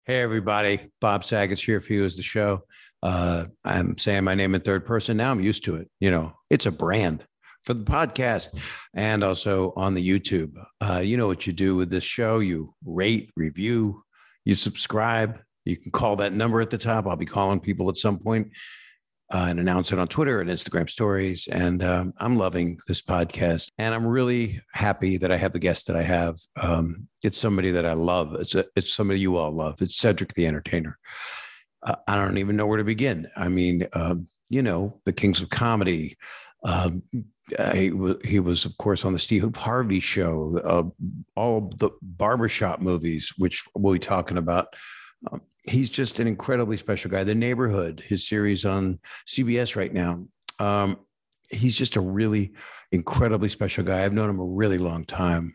Hey, everybody. Bob Saget's here for you as the show. I'm saying my name in third person now. I'm used to it. It's a brand for the podcast and also on the YouTube. You know what you do with this show. You rate, review, you subscribe. You can call that number at the top. I'll be calling people at some point and announce it on Twitter and Instagram stories. And I'm loving this podcast. And I'm really happy that I have the guest that I have. It's somebody that I love. It's somebody you all love. It's Cedric the Entertainer. I don't even know where to begin. I mean, the Kings of Comedy. He was, of course, on the Steve Harvey Show, all the barbershop movies, which we'll be talking about. He's just an incredibly special guy. The Neighborhood, his series on CBS right now. He's just a really incredibly special guy. I've known him a really long time.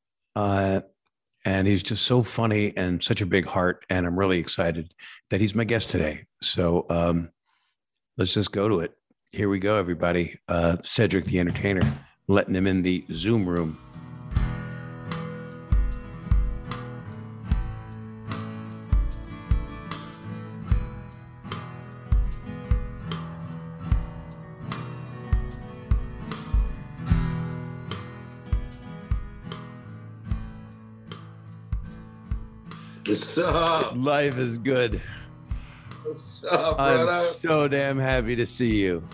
And he's just so funny and such a big heart. And I'm really excited that he's my guest today. So let's just go to it. Here we go, everybody. Cedric the Entertainer, letting him in the Zoom room. What's up? Life is good. What's up, brother? I'm so damn happy to see you.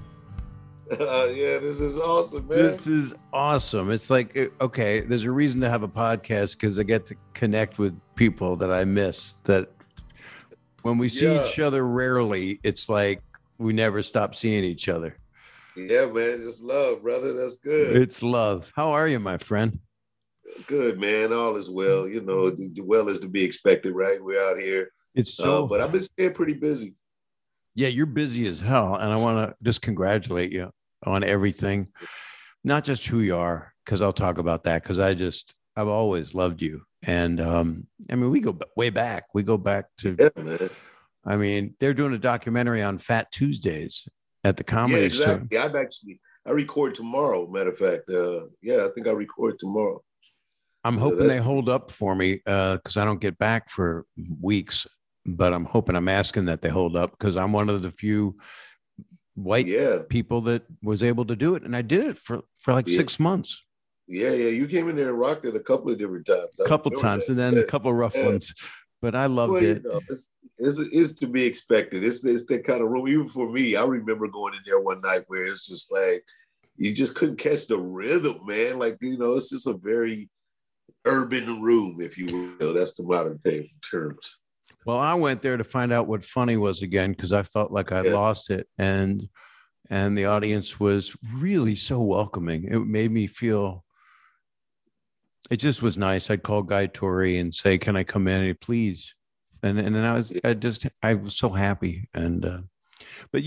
Yeah, this is awesome, man. This is awesome. It's like, okay, there's a reason to have a podcast because I get to connect with people that I miss. That when we see each other rarely, it's like we never stop seeing each other. Yeah, man. Just love, brother. That's good. It's love. How are you, my friend? Good, man. All is well. The well is to be expected, right? We're out here. It's so, but I've been staying pretty busy. Yeah, you're busy as hell. And I want to just congratulate you on everything, not just who you are, because I'll talk about that, because I've always loved you. And I mean, we go way back. We go back to, man. I mean, they're doing a documentary on Fat Tuesdays at the Comedy Store. Yeah, I record tomorrow, matter of fact. I think I record tomorrow. I'm hoping they hold up for me because I don't get back for weeks, but I'm asking that they hold up because I'm one of the few white people that was able to do it. And I did it for like 6 months. Yeah. You came in there and rocked it a couple of different times. A couple times and then a couple of rough ones, but I loved it. It's to be expected. It's that kind of room. Even for me, I remember going in there one night where it's just like, you just couldn't catch the rhythm, man. Like, it's just a very urban room, if you will. That's the modern day terms. Well, I went there to find out what funny was again, because I felt like I lost it. And the audience was really so welcoming. It made me feel, it just was nice. I'd call Guy Torrey and say, can I come in? And please. And then I was so happy. And, but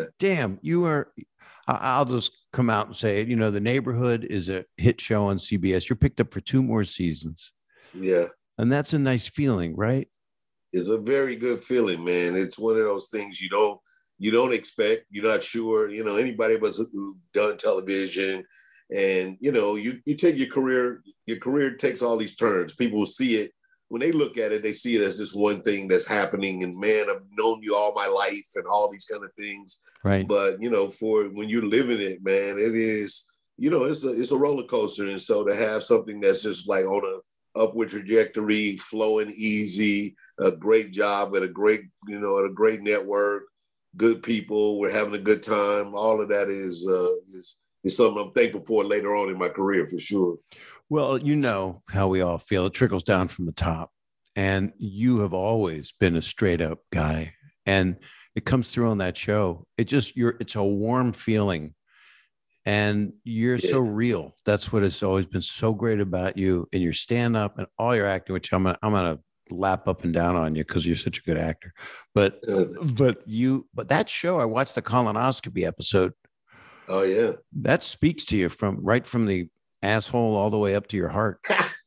I'll just come out and say it. The Neighborhood is a hit show on CBS. You're picked up for 2 more seasons. Yeah. And that's a nice feeling, right? It's a very good feeling, man. It's one of those things you don't expect. You're not sure. Anybody of us who've done television and, you take your career takes all these turns. People will see it. When they look at it, they see it as this one thing that's happening. And man, I've known you all my life and all these kind of things. Right. But, for when you're living it, man, it is, it's a roller coaster. And so to have something that's just like on a upward trajectory, flowing easy, a great job at a great network, good people, we're having a good time. All of that is something I'm thankful for later on in my career, for sure. Well, you know how we all feel. It trickles down from the top. And you have always been a straight up guy. And it comes through on that show. It's a warm feeling. And you're so real. That's what has always been so great about you and your stand up and all your acting, which I'm gonna lap up and down on you because you're such a good actor. But that show, I watched the colonoscopy episode. Oh yeah. That speaks to you right from the asshole all the way up to your heart.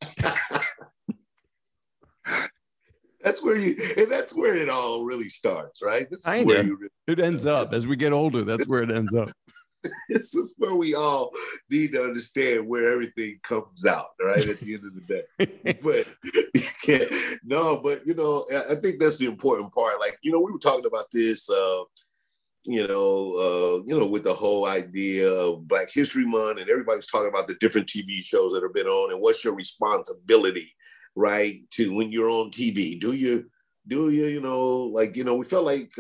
That's where it all really starts, right? It ends up as we get older. That's where it ends up. This is where we all need to understand where everything comes out, right? At the end of the day. But no, but I think that's the important part. Like, we were talking about this with the whole idea of Black History Month, and everybody was talking about the different TV shows that have been on, and what's your responsibility, right, to when you're on TV? Do you, we felt like,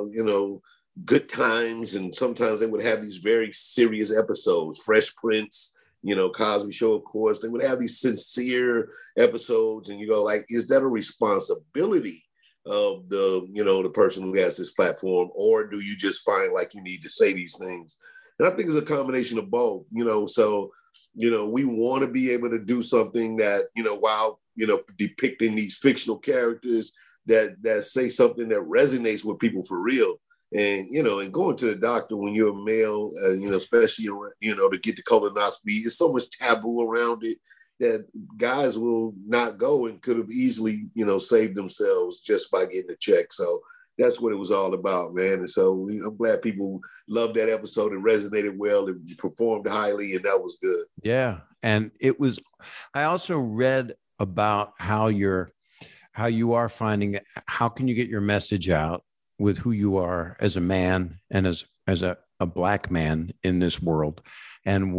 Good Times, and sometimes they would have these very serious episodes, Fresh Prince, Cosby Show, of course. They would have these sincere episodes, and you go like, is that a responsibility of the person who has this platform, or do you just find like you need to say these things? And I think it's a combination of both, so we want to be able to do something that, while depicting these fictional characters that say something that resonates with people for real. And and going to the doctor when you're a male, especially to get the colonoscopy, it's so much taboo around it that guys will not go, and could have easily, saved themselves just by getting a check. So that's what it was all about, man. And so I'm glad people loved that episode. It resonated well. It performed highly, and that was good. Yeah. And I also read about how you are finding, how can you get your message out with who you are as a man and as a Black man in this world, and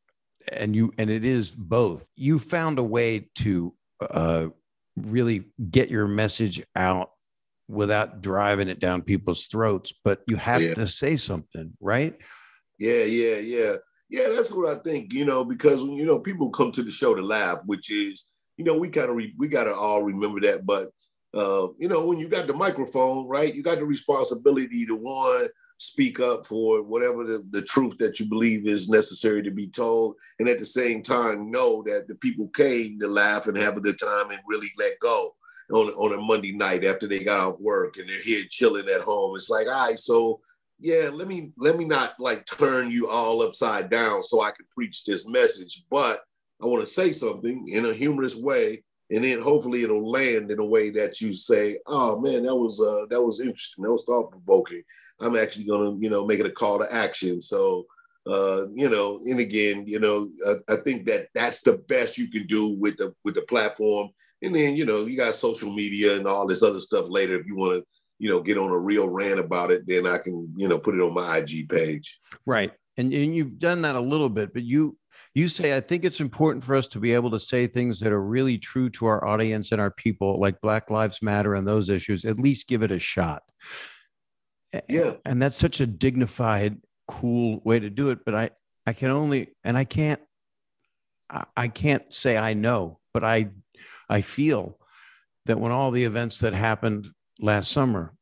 it is both. You found a way to really get your message out without driving it down people's throats, but you have to say something, right? Yeah. That's what I think, because people come to the show to laugh, which is, we got to all remember that. But, when you got the microphone, right, you got the responsibility to, one, speak up for whatever the truth that you believe is necessary to be told. And at the same time, know that the people came to laugh and have a good time and really let go on a Monday night after they got off work and they're here chilling at home. It's like, all right, so yeah, let me not like turn you all upside down so I can preach this message, but I want to say something in a humorous way. And then hopefully it'll land in a way that you say, oh man, that was interesting. That was thought provoking. I'm actually going to, make it a call to action. So, and again, I think that's the best you can do with the platform. And then, you got social media and all this other stuff later. If you want to, get on a real rant about it, then I can, put it on my IG page. Right. And you've done that a little bit, but you say, I think it's important for us to be able to say things that are really true to our audience and our people, like Black Lives Matter and those issues, at least give it a shot. Yeah. And that's such a dignified, cool way to do it. But I can't say I know, but I feel that when all the events that happened last summer,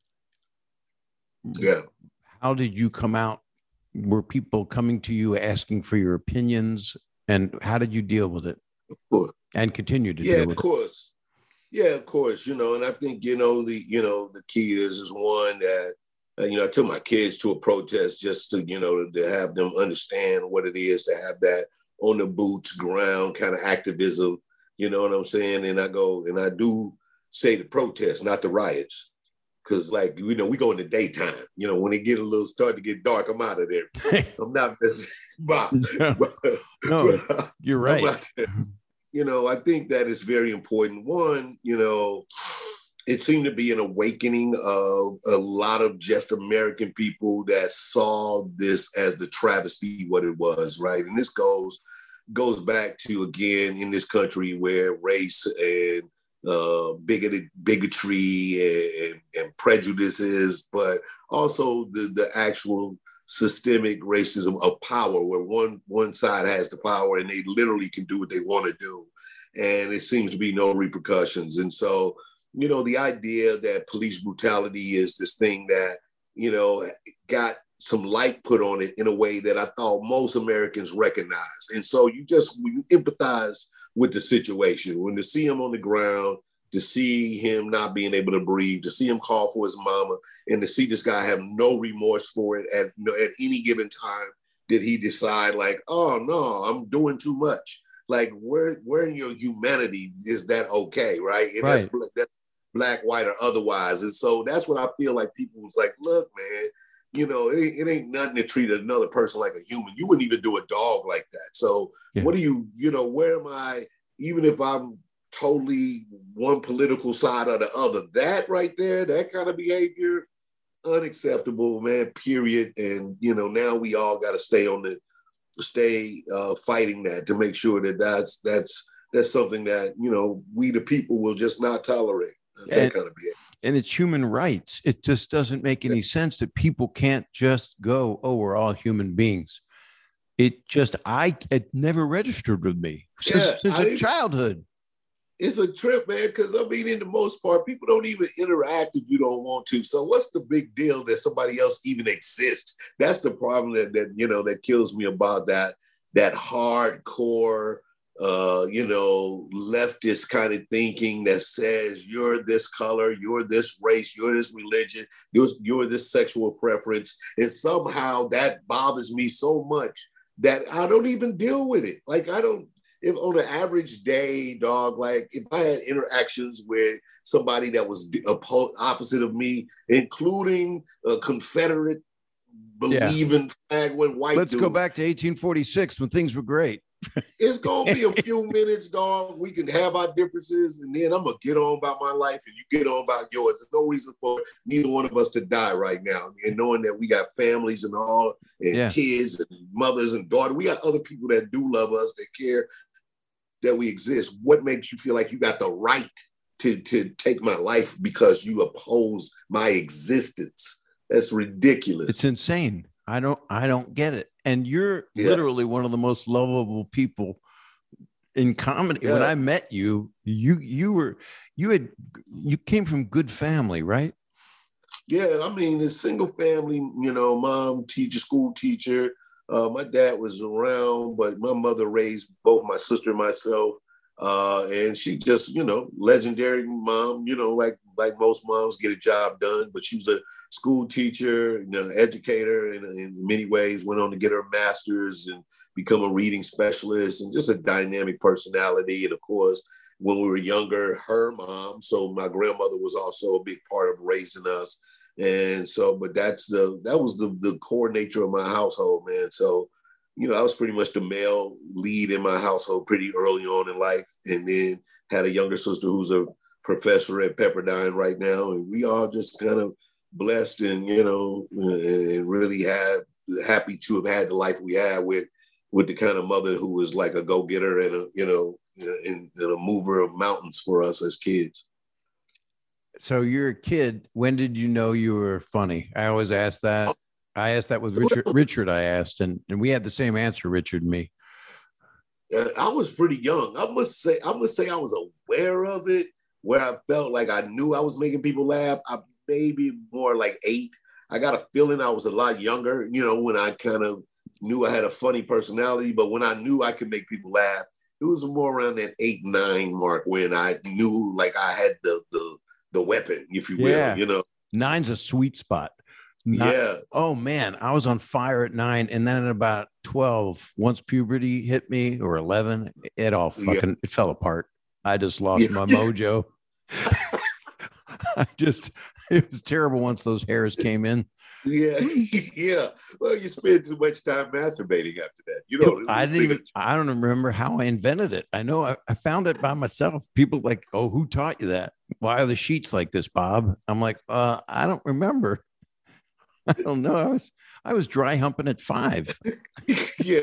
how did you come out? Were people coming to you asking for your opinions, and how did you deal with it? Of course. And continue to deal with it? Yeah, of course. Yeah, of course. And I think, the key is one that, I took my kids to a protest just to, to have them understand what it is to have that on the boots ground kind of activism, you know what I'm saying? And I do say the protest, not the riots. Because, like, we go in the daytime. When it start to get dark, I'm out of there. I'm not No, you're right. I think that is very important. One, it seemed to be an awakening of a lot of just American people that saw this as the travesty what it was, right? And this goes back to, again, in this country where race and bigotry and prejudices, but also the actual systemic racism of power, where one side has the power and they literally can do what they want to do, and it seems to be no repercussions. And so, the idea that police brutality is this thing that got some light put on it in a way that I thought most Americans recognize. And so you empathize with the situation. When to see him on the ground, to see him not being able to breathe, to see him call for his mama, and to see this guy have no remorse for it at any given time, did he decide like, oh no, I'm doing too much. Like where in your humanity is that okay, right? And that's Black, white, or otherwise. And so that's what I feel like people was like, look, man, you know, it ain't nothing to treat another person like a human. You wouldn't even do a dog like that. So what do you know, where am I, even if I'm totally one political side or the other, that right there, that kind of behavior, unacceptable, man, period. And, you know, now we all got to stay fighting that to make sure that that's something that, you know, we the people will just not tolerate, that kind of behavior. And it's human rights. It just doesn't make any sense that people can't just go, oh, we're all human beings. It never registered with me since childhood. It's a trip, man, because I mean, in the most part, people don't even interact if you don't want to. So what's the big deal that somebody else even exists? That's the problem that you know, that kills me about that hardcore, you know, leftist kind of thinking that says you're this color, you're this race, you're this religion, you're this sexual preference. And somehow that bothers me so much that I don't even deal with it. Like, if on an average day, dog, like if I had interactions with somebody that was opposite of me, including a Confederate believing flag when white Let's go back to 1846 when things were great. It's going to be a few minutes, dog. We can have our differences, and then I'm going to get on about my life, and you get on about yours. There's no reason for neither one of us to die right now. And knowing that we got families and all, and kids and mothers and daughters, we got other people that do love us, that care that we exist. What makes you feel like you got the right to take my life because you oppose my existence? That's ridiculous. It's insane. I don't get it. And you're literally one of the most lovable people in comedy. When I met you, you came from good family, right? Yeah, I mean, it's single family, you know, mom, school teacher. My dad was around, but my mother raised both my sister and myself. And she just, you know, legendary mom, you know, like most moms, get a job done. But she was a school teacher, you know, educator in many ways, went on to get her master's and become a reading specialist, and just a dynamic personality. And of course, when we were younger, her mom, so my grandmother was also a big part of raising us. And so, but that was the core nature of my household, man. So, you know, I was pretty much the male lead in my household pretty early on in life. And then had a younger sister who's a professor at Pepperdine right now. And we all just kind of blessed and, you know, and really happy to have had the life we had with the kind of mother who was like a go-getter and and a mover of mountains for us as kids. So you're a kid. When did you know you were funny? I always ask that. I asked that with Richard. I asked, and we had the same answer, Richard and me. I was pretty young. I must say I was aware of it, where I felt like I knew I was making people laugh. I maybe more like 8. I got a feeling I was a lot younger, you know, when I kind of knew I had a funny personality. But when I knew I could make people laugh, it was more around that 8, 9 mark when I knew like I had the weapon, if you will, you know. 9's a sweet spot. Oh man, I was on fire at 9, and then at about 12, once puberty hit me, or 11, it all fucking it fell apart. I just lost my mojo. It was terrible once those hairs came in. Yeah. Well, you spend too much time masturbating after that. You know, I don't remember how I invented it. I know I found it by myself. People like, oh, who taught you that? Why are the sheets like this, Bob? I'm like, I don't remember. I don't know. I was dry humping at 5. Yeah,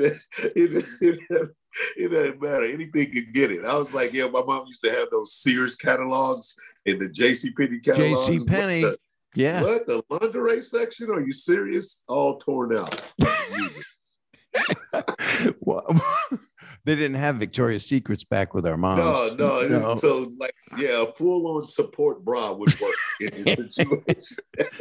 it doesn't matter. Anything can get it. I was like, yeah, my mom used to have those Sears catalogs and the JCPenney catalogs. JCPenney. Yeah. What? The lingerie section? Are you serious? All torn out. Well, they didn't have Victoria's Secrets back with our moms. No. So, like, yeah, a full-on support bra would work in this situation.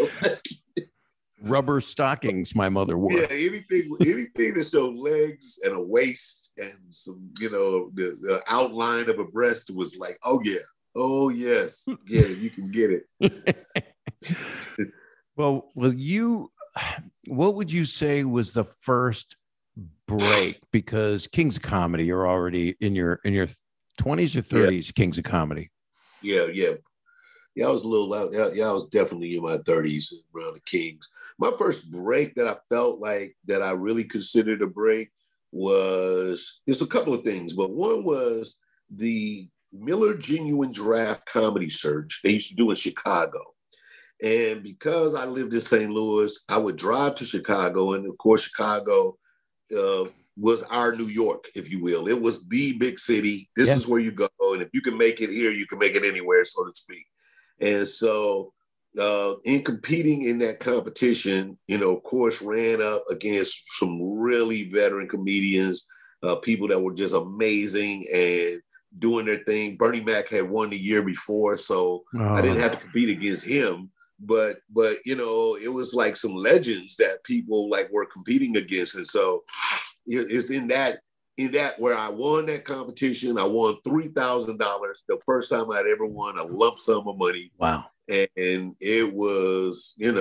Rubber stockings my mother wore. Yeah, anything that showed legs and a waist and some, you know, the outline of a breast was like, oh yeah, oh yes, yeah, you can get it. Well, what would you say was the first break? Because Kings of Comedy, you're already in your 20s or 30s, Kings of Comedy. Yeah. Yeah, I was a little out. Yeah, I was definitely in my 30s around the Kings. My first break that I felt like that I really considered a break was, there's a couple of things, but one was the Miller Genuine Draft Comedy Search they used to do in Chicago. And because I lived in St. Louis, I would drive to Chicago. And of course, Chicago uh, was our New York, if you will. It was the big city. This is where you go. And if you can make it here, you can make it anywhere, so to speak. And so in competing in that competition, of course, ran up against some really veteran comedians, people that were just amazing and doing their thing. Bernie Mac had won the year before, so I didn't have to compete against him. But it was like some legends that people like were competing against. And so it's in that where I won that competition. I won $3,000, the first time I'd ever won a lump sum of money. Wow. And it was, it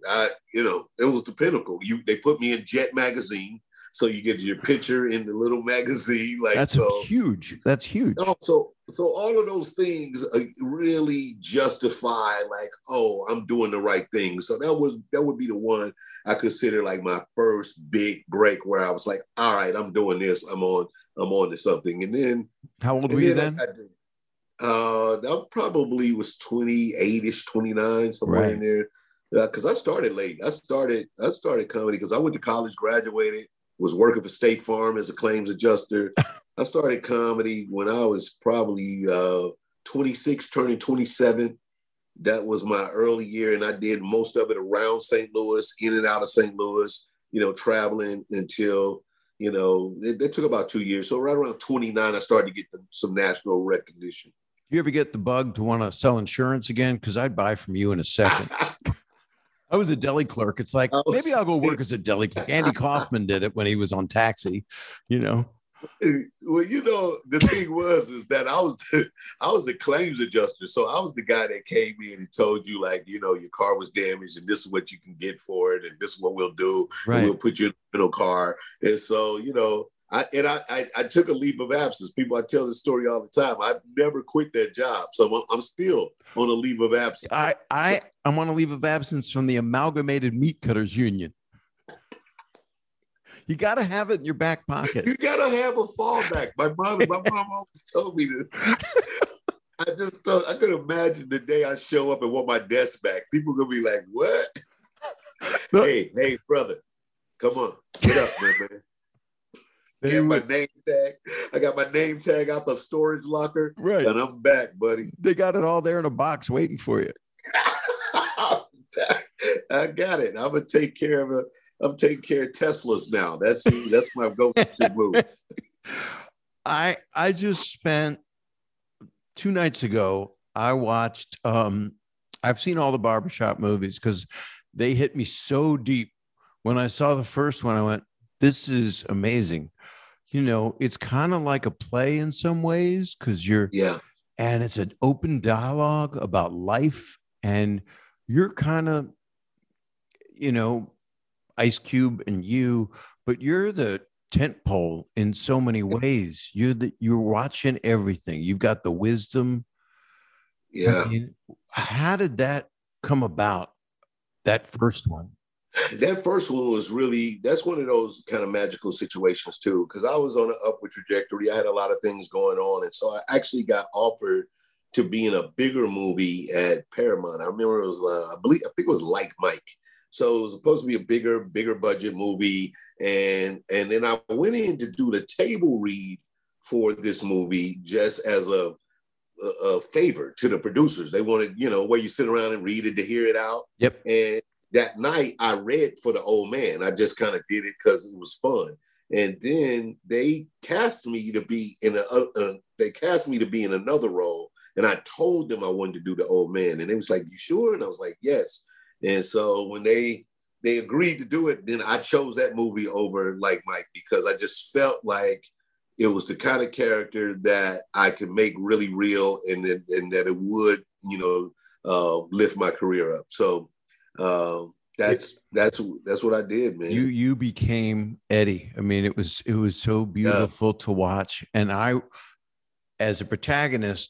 was the pinnacle. They put me in Jet magazine, so you get your picture in the little magazine. Like, that's huge. That's huge. So all of those things really justify, like, oh, I'm doing the right thing. So that would be the one I consider like my first big break, where I was like, all right, I'm doing this. I'm on to something. And then, how old were you then? That probably was 28-ish, 29, somewhere in there. Because I started late. I started comedy because I went to college, graduated, was working for State Farm as a claims adjuster. I started comedy when I was probably 26, turning 27. That was my early year, and I did most of it around St. Louis, in and out of St. Louis, traveling until, it took about 2 years. So right around 29, I started to get some national recognition. You ever get the bug to want to sell insurance again? Because I'd buy from you in a second. I was a deli clerk. It's like, maybe I'll go work as a deli clerk. Andy Kaufman did it when he was on Taxi, Well, the thing is that I was the claims adjuster. So I was the guy that came in and told you, like, your car was damaged and this is what you can get for it. And this is what we'll do. Right. And we'll put you in a rental car. And so, I took a leave of absence. I tell this story all the time. I never quit that job. So I'm still on a leave of absence. I'm on a leave of absence from the Amalgamated Meat Cutters Union. You got to have it in your back pocket. You got to have a fallback. My mom always told me this. I could imagine the day I show up and want my desk back. People are going to be like, what? Hey, brother, come on. Get up, man. My name tag. I got my name tag out the storage locker. Right. And I'm back, buddy. They got it all there in a box waiting for you. I got it. I'm gonna take care of it. I'm taking care of Teslas now. That's my go-to move. I just spent 2 nights ago. I watched. I've seen all the barbershop movies because they hit me so deep. When I saw the first one, I went, "This is amazing." It's kind of like a play in some ways because and it's an open dialogue about life, and you're kind of, Ice Cube and you, but you're the tent pole in so many ways. You're watching everything. You've got the wisdom. Yeah. How did that come about? That first one? That first one was that's one of those kind of magical situations too, because I was on an upward trajectory. I had a lot of things going on. And so I actually got offered to be in a bigger movie at Paramount. I remember it was, I think it was Like Mike. So it was supposed to be a bigger budget movie. And then I went in to do the table read for this movie just as a favor to the producers. They wanted, where you sit around and read it to hear it out. Yep. And that night I read for the old man. I just kind of did it because it was fun. And then they cast me to be in another role. And I told them I wanted to do the old man. And they was like, "You sure?" And I was like, "Yes." And so when they agreed to do it, then I chose that movie over Like Mike because I just felt like it was the kind of character that I could make really real and that it would, lift my career up. So that's what I did, man. You became Eddie. I mean, it was so beautiful to watch. And I, as a protagonist,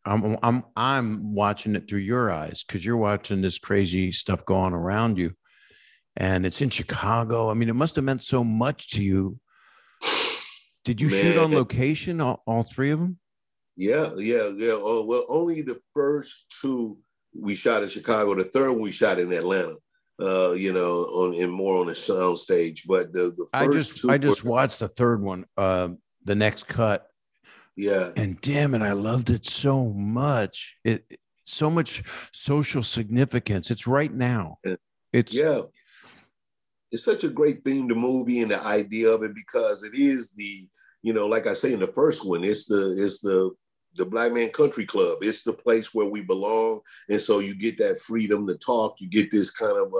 I'm watching it through your eyes because you're watching this crazy stuff going around you, and it's in Chicago. I mean, it must have meant so much to you. Did you shoot Man, on location, all three of them? yeah, yeah, yeah. Oh, well, only the first two we shot in Chicago. The third one we shot in Atlanta. More on a sound stage. But the first two I were, just watched the third one, the next cut, yeah, and damn it, I loved it so much. So much social significance. It's right now. It's yeah. It's such a great theme, the movie and the idea of it, because it is like I say in the first one, it's the Black Man Country Club. It's the place where we belong, and so you get that freedom to talk. You get this kind of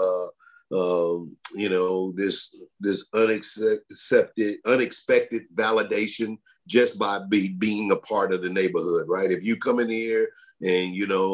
this unexpected validation just by being a part of the neighborhood, right? If you come in here and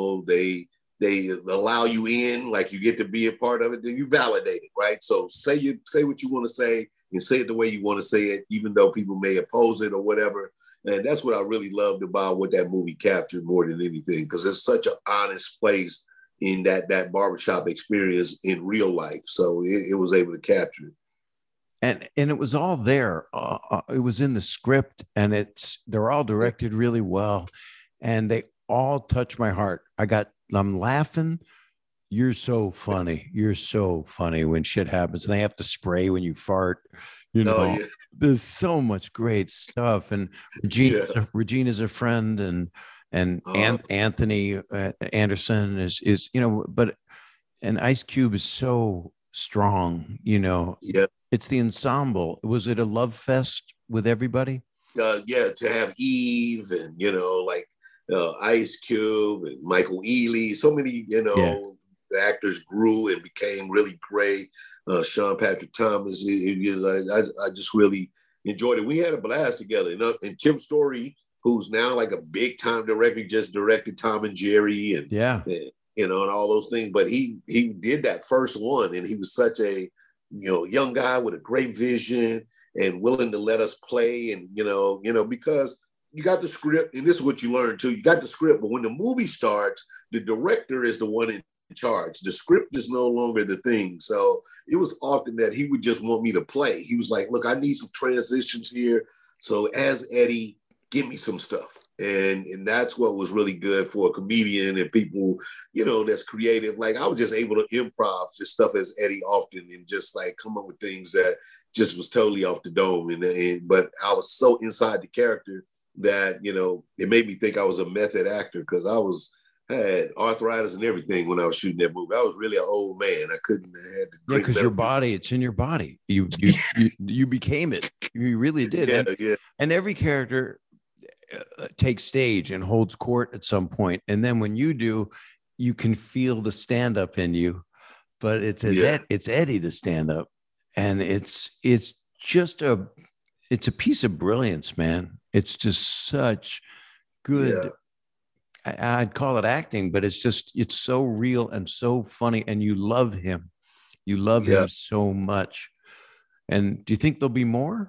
they allow you in, like you get to be a part of it, then you validate it, right? So say what you want to say and say it the way you want to say it, even though people may oppose it or whatever. And that's what I really loved about what that movie captured more than anything, because it's such an honest place in that barbershop experience in real life. So it was able to capture it. and it was all there. It was in the script, and they're all directed really well, and they all touch my heart. I'm laughing. You're so funny. You're so funny when shit happens, and they have to spray when you fart. Oh, yeah. There's so much great stuff. And Regina's a friend, and Anthony Anderson is but and Ice Cube is so strong. Yeah. It's the ensemble. Was it a love fest with everybody? To have Eve and like Ice Cube and Michael Ealy, so many Yeah. the actors grew and became really great. Sean Patrick Thomas, I just really enjoyed it. We had a blast together. And Tim Story, who's now like a big time director, just directed Tom and Jerry and all those things. But he did that first one, and he was such a young guy with a great vision and willing to let us play. And because you got the script, and this is what you learn too. You got the script, but when the movie starts, the director is the one in charge. The script is no longer the thing. So it was often that he would just want me to play. He was like, look, I need some transitions here. So as Eddie, give me some stuff. And that's what was really good for a comedian and people, that's creative. Like I was just able to improv just stuff as Eddie often and just like come up with things that just was totally off the dome. But I was so inside the character that, it made me think I was a method actor, because had arthritis and everything when I was shooting that movie. I was really an old man. I couldn't have to drink. Because your body, it's in your body. You became it. You really did. And every character takes stage and holds court at some point. And then when you do, you can feel the stand up in you. But it's Eddie the stand up, and it's just it's a piece of brilliance, man. It's just such good. I'd call it acting, but it's so real and so funny, and you love him. You love him so much. And do you think there'll be more?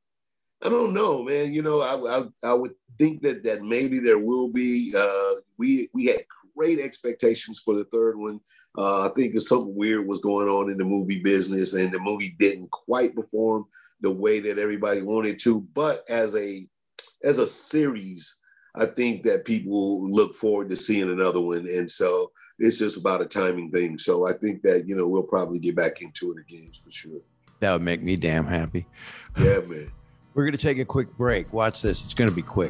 I don't know, man. I would think that maybe there will be. We had great expectations for the third one. I think something weird was going on in the movie business, and the movie didn't quite perform the way that everybody wanted to. But as a series, I think that people look forward to seeing another one. And so it's just about a timing thing. So I think that, we'll probably get back into it again for sure. That would make me damn happy. Yeah, man. We're going to take a quick break. Watch this. It's going to be quick.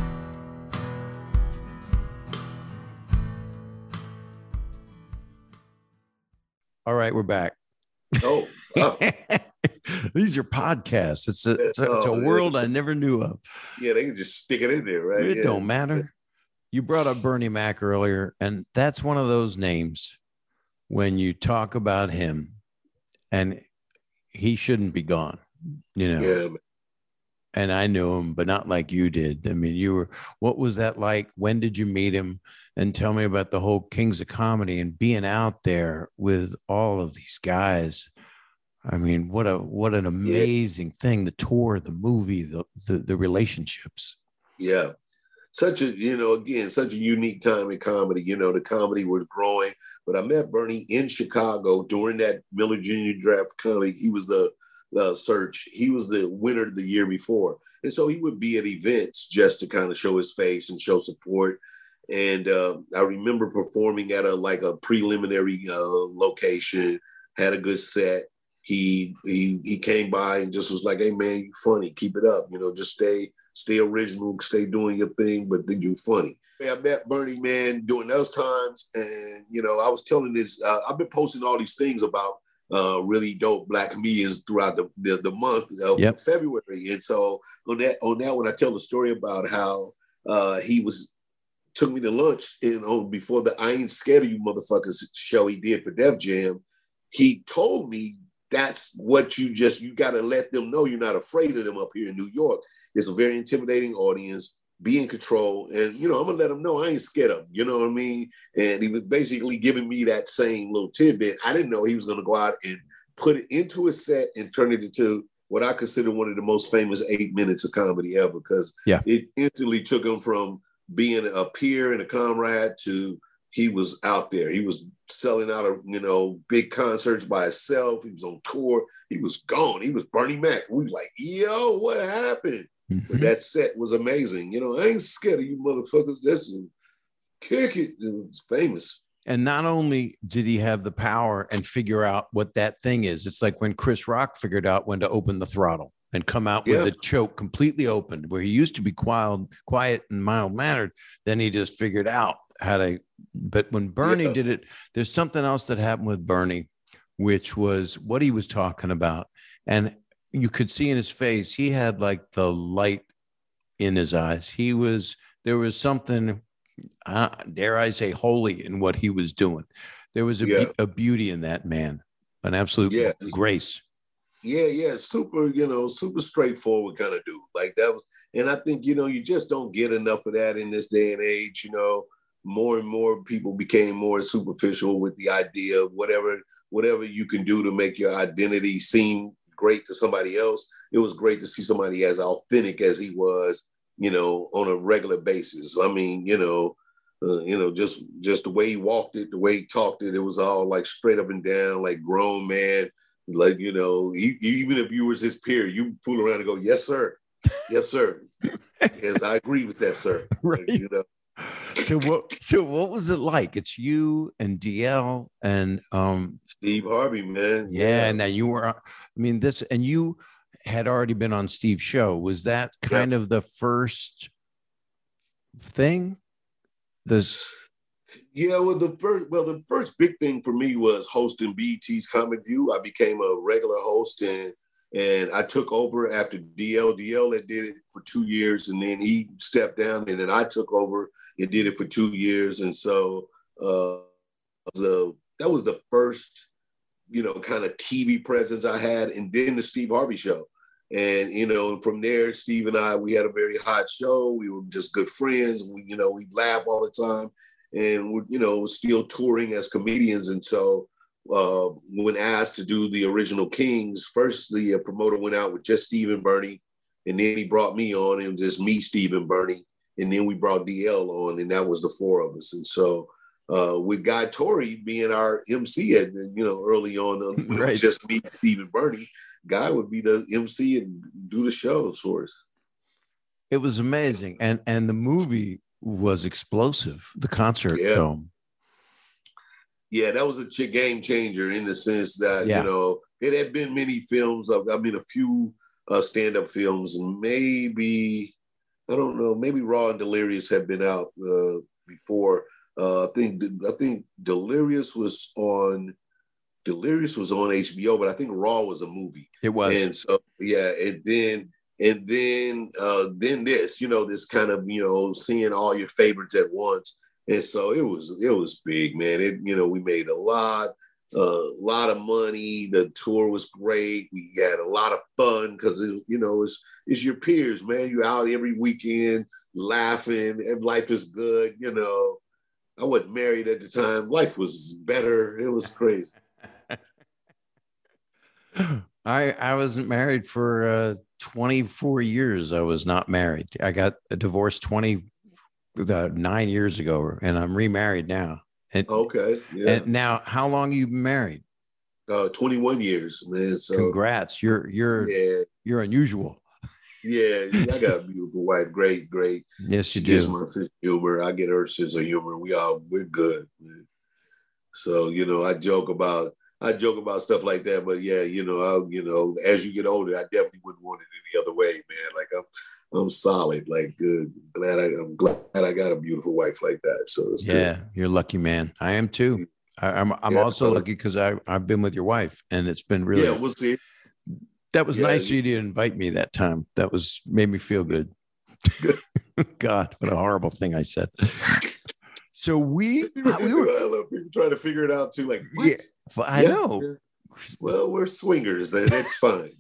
All right, we're back. Oh, wow. These are podcasts. It's a world I never knew of. Yeah, they can just stick it in there, right? It don't matter. You brought up Bernie Mac earlier, and that's one of those names when you talk about him, and he shouldn't be gone, Yeah. And I knew him, but not like you did. I mean, what was that like? When did you meet him? And tell me about the whole Kings of Comedy and being out there with all of these guys. I mean, what an amazing thing. The tour, the movie, the relationships. Yeah. such a, again, such a unique time in comedy. The comedy was growing. But I met Bernie in Chicago during that Miller Jr. draft comedy. He was the search. He was the winner the year before. And so he would be at events just to kind of show his face and show support. And I remember performing at a preliminary location, had a good set. He came by and just was like, "Hey man, you funny, keep it up. Just stay original, stay doing your thing, but then you funny." I met Bernie, man, during those times, and I was telling this. I've been posting all these things about really dope Black comedians throughout the month of February, and so on that when I tell the story about how he took me to lunch before the "I Ain't Scared of You Motherfuckers" show he did for Def Jam, he told me that's what you got to let them know you're not afraid of them up here in New York. It's a very intimidating audience. Be in control. And, I'm going to let them know I ain't scared of them. You know what I mean? And he was basically giving me that same little tidbit. I didn't know he was going to go out and put it into a set and turn it into what I consider one of the most famous 8 minutes of comedy ever, because it instantly took him from being a peer and a comrade to he was out there. He was selling out big concerts by himself. He was on tour. He was gone. He was Bernie Mac. We were like, yo, what happened? Mm-hmm. But that set was amazing. I ain't scared of you motherfuckers. That's kick it. It was famous. And not only did he have the power and figure out what that thing is, it's like when Chris Rock figured out when to open the throttle and come out with the choke completely open, where he used to be quiet and mild-mannered. Then he just figured out how to. But when Bernie did it, there's something else that happened with Bernie, which was what he was talking about. And you could see in his face, he had like the light in his eyes. There was something, dare I say, holy in what he was doing. There was a beauty in that man, an absolute grace. Yeah. Super, super straightforward kind of dude. Like that was, and I think, you just don't get enough of that in this day and age. More and more people became more superficial with the idea of whatever you can do to make your identity seem great to somebody else. It was great to see somebody as authentic as he was, on a regular basis. I mean, just the way he walked it, the way he talked it, it was all like straight up and down, like grown man. Like, even if you was his peer, you fool around and go, "Yes, sir. Yes, sir. Yes, I agree with that, sir." Right. So what was it like? It's you and DL and Steve Harvey, man. Yeah, and now you were, and you had already been on Steve's show. Was that kind of the first thing? The first big thing for me was hosting BET's Comic View. I became a regular host, and I took over after DL. DL had did it for 2 years, and then he stepped down, and then I took over and did it for 2 years. And so that was the first, kind of TV presence I had, and then the Steve Harvey show. And, from there, Steve and I, we had a very hot show. We were just good friends. We laugh all the time, and we're still touring as comedians. And so when asked to do the original Kings, first the promoter went out with just Steve and Bernie, and then he brought me on, and just me, Steve, and Bernie. And then we brought DL on, and that was the four of us. And so with Guy Torrey being our MC at, early on, when it was just me, Steve, and Bernie, Guy would be the MC and do the shows for us. It was amazing. And the movie was explosive, the concert film. Yeah, that was a game changer in the sense that, it had been many films. A few stand-up films, and maybe, I don't know, maybe Raw and Delirious had been out before. I think Delirious was on HBO, but I think Raw was a movie. It was. And so, and then this, this kind of, seeing all your favorites at once. And so it was big, man. We made a lot of money. The tour was great. We had a lot of fun because it's your peers, man. You're out every weekend laughing, and life is good. I wasn't married at the time. Life was better. It was crazy. I wasn't married for 24 years. I was not married. I got a divorce 9 years ago, and I'm remarried now. Okay. Yeah. And now, how long you been married? 21 years, man. So congrats. yeah, You're unusual. yeah. I got a beautiful wife. Great, great. Yes, you She gets do. my sense of humor. I get her sense of humor. We're good, man. So, I joke about stuff like that, but yeah, as you get older, I definitely wouldn't want it any other way, man. Like I'm solid, like good. I'm glad I got a beautiful wife like that. So it's good. Yeah, you're lucky, man. I am too. I'm Yeah, also lucky because I've been with your wife, and it's been yeah, really. we'll see. That was Yeah, nice of you to invite me that time. That was made me feel good. God, what a horrible thing I said. So we I were. love people trying to figure it out too. Like, what? Yeah, well, I know. Well, we're swingers, and it's fine.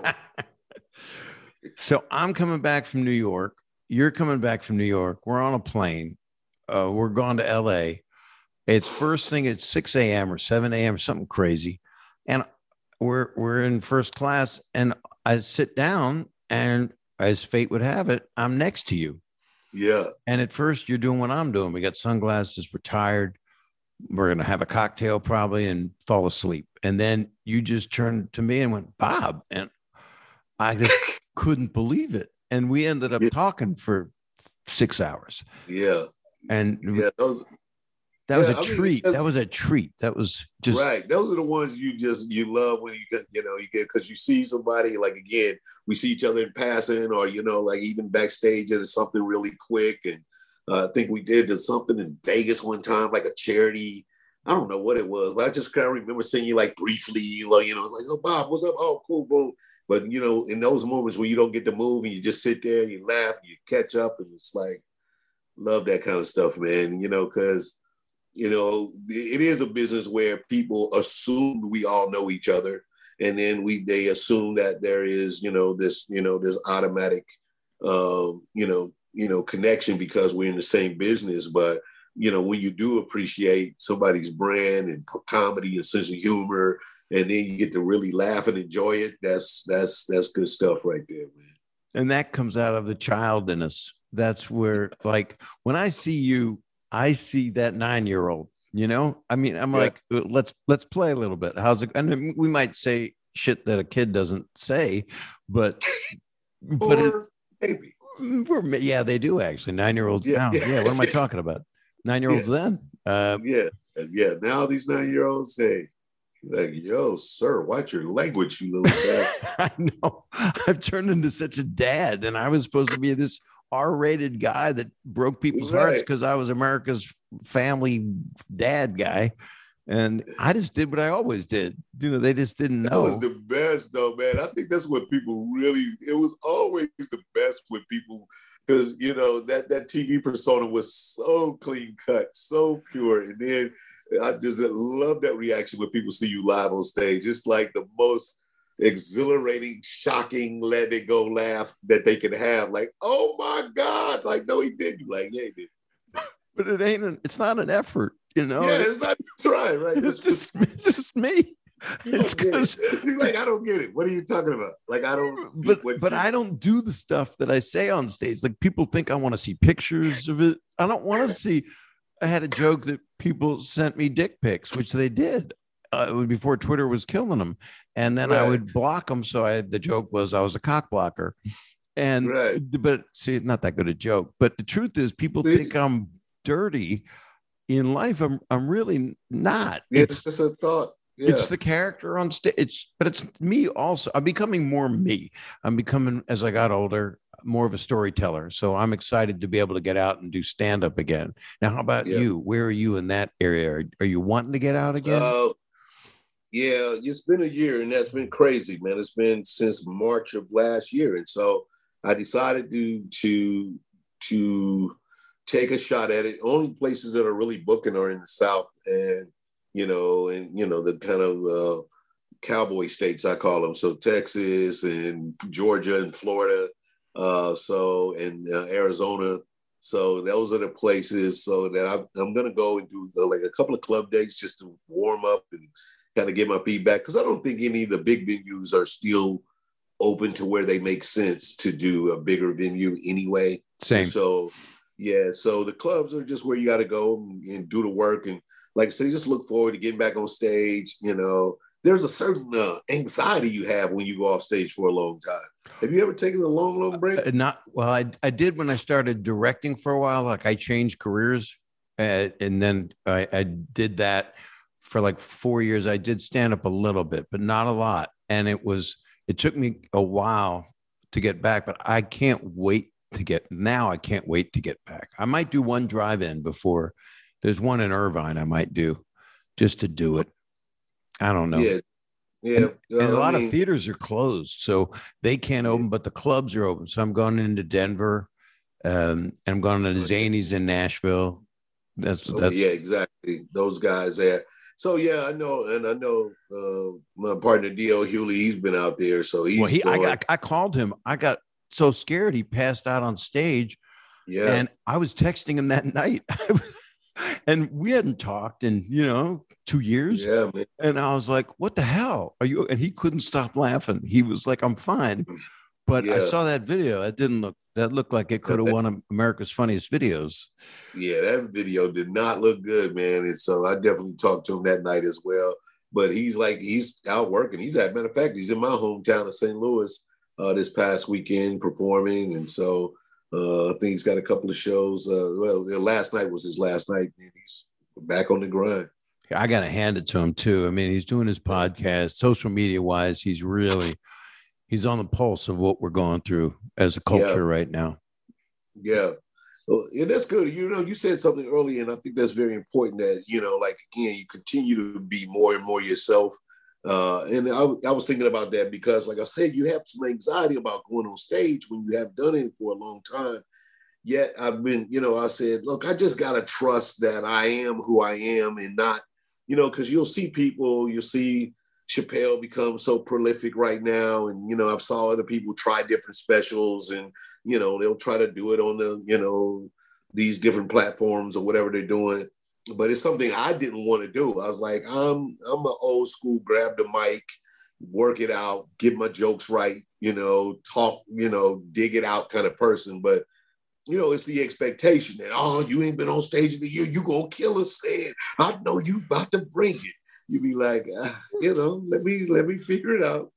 So I'm coming back from New York. You're coming back from New York. We're on a plane. We're going to LA. It's first thing at 6 a.m. or 7 a.m. or something crazy. And we're in first class. And I sit down, and as fate would have it, I'm next to you. Yeah. And at first you're doing what I'm doing. We got sunglasses, we're tired. We're going to have a cocktail probably and fall asleep. And then you just turned to me and went, Bob. And I just couldn't believe it. And we ended up talking for 6 hours. Yeah. And yeah, that was a treat. That was a treat. That was just right. Those are the ones you love when you get because you see somebody, like, again, we see each other in passing, or like even backstage at something really quick. And I think we did something in Vegas one time, like a charity. I don't know what it was, but I just kind of remember seeing you like briefly, like, like, oh, Bob, what's up? Oh, cool, boom. But in those moments where you don't get to move and you just sit there and you laugh and you catch up, and it's like, love that kind of stuff, man. Because it is a business where people assume we all know each other, and then they assume that there is this automatic connection because we're in the same business. But when you do appreciate somebody's brand and comedy and sense of humor, and then you get to really laugh and enjoy it, that's good stuff right there, man. And that comes out of the child in us. That's where, like, when I see you, I see that 9-year-old, I mean, I'm like, let's play a little bit. How's it? And we might say shit that a kid doesn't say, but maybe. Yeah, they do actually. 9-year-olds now. Yeah. What am I talking about? 9-year-olds then. Yeah. Now these 9-year-olds say, like, yo, sir, watch your language, you little bastard. I know. I've turned into such a dad, and I was supposed to be this R-rated guy that broke people's hearts because I was America's family dad guy. And I just did what I always did. They just didn't know. That was the best, though, man. I think that's what people it was always the best with people, because, that TV persona was so clean cut, so pure. And then I just love that reaction when people see you live on stage. It's like the most exhilarating, shocking, let it go laugh that they can have. Like, oh my God. Like, no, he didn't. Like, yeah, he did. But it's not an effort, Yeah, it's not trying, right? It's just me. It's because like, I don't get it. What are you talking about? Like, I don't. But I don't do the stuff that I say on stage. Like, people think I want to see pictures of it. I don't want to see. I had a joke that people sent me dick pics, which they did before Twitter was killing them, and then I would block them. So the joke was I was a cock blocker, and but see, it's not that good a joke. But the truth is, people think I'm dirty in life. I'm really not. It's just a thought. Yeah. It's the character on stage, but it's me also. I'm becoming more me. I'm becoming, as I got older, more of a storyteller. So I'm excited to be able to get out and do stand-up again. Now, how about you? Where are you in that area? Are you wanting to get out again? Yeah, it's been a year, and that's been crazy, man. It's been since March of last year. And so I decided to take a shot at it. Only places that are really booking are in the South and the kind of cowboy states, I call them. So Texas and Georgia and Florida, and Arizona. So those are the places. So that I'm going to go and do like a couple of club dates just to warm up and kind of get my feedback. Because I don't think any of the big venues are still open to where they make sense to do a bigger venue anyway. Same. And so Yeah, so the clubs are just where you got to go and do the work, and like I say, just look forward to getting back on stage. You know, there's a certain anxiety you have when you go off stage for a long time. Have you ever taken a long, long break? Not well. I did when I started directing for a while. Like I changed careers, and then I did that for like 4 years. I did stand up a little bit, but not a lot. And it took me a while to get back, but I can't wait to get now. I can't wait to get back. I might do one drive-in before. There's one in Irvine I might do just to do it. I don't know. Yeah, yeah. And a lot of theaters are closed, so they can't open, but the clubs are open. So I'm going into Denver, and I'm going to Zanies in Nashville. That's yeah, exactly. Those guys there. So yeah, I know, and I know my partner D.L. Hewley. He's been out there, so he's. Well, I called him. I got so scared he passed out on stage. Yeah, and I was texting him that night, and we hadn't talked in 2 years. Yeah, man. And I was like, "What the hell are you?" And he couldn't stop laughing. He was like, "I'm fine." But I saw that video. That looked like it could have won America's Funniest Videos. Yeah, that video did not look good, man. And so I definitely talked to him that night as well. But he's out working. Matter of fact, he's in my hometown of St. Louis this past weekend performing. And so I think he's got a couple of shows. Last night was his last night, and he's back on the grind. I got to hand it to him too. I mean, he's doing his podcast, social media wise. He's on the pulse of what we're going through as a culture right now. Yeah. Well, and that's good. You said something earlier, and I think that's very important that, again, you continue to be more and more yourself. And I was thinking about that because, like I said, you have some anxiety about going on stage when you have done it for a long time. Yet I've been, I said, look, I just got to trust that I am who I am and not, because you'll see Chappelle become so prolific right now. And, I've saw other people try different specials and, they'll try to do it on the, these different platforms or whatever they're doing. But it's something I didn't want to do. I was like, I'm an old school, grab the mic, work it out, get my jokes right, talk, dig it out kind of person. But, it's the expectation that, you ain't been on stage in a year. You gonna kill us, saying, I know you about to bring it. You be like, let me figure it out.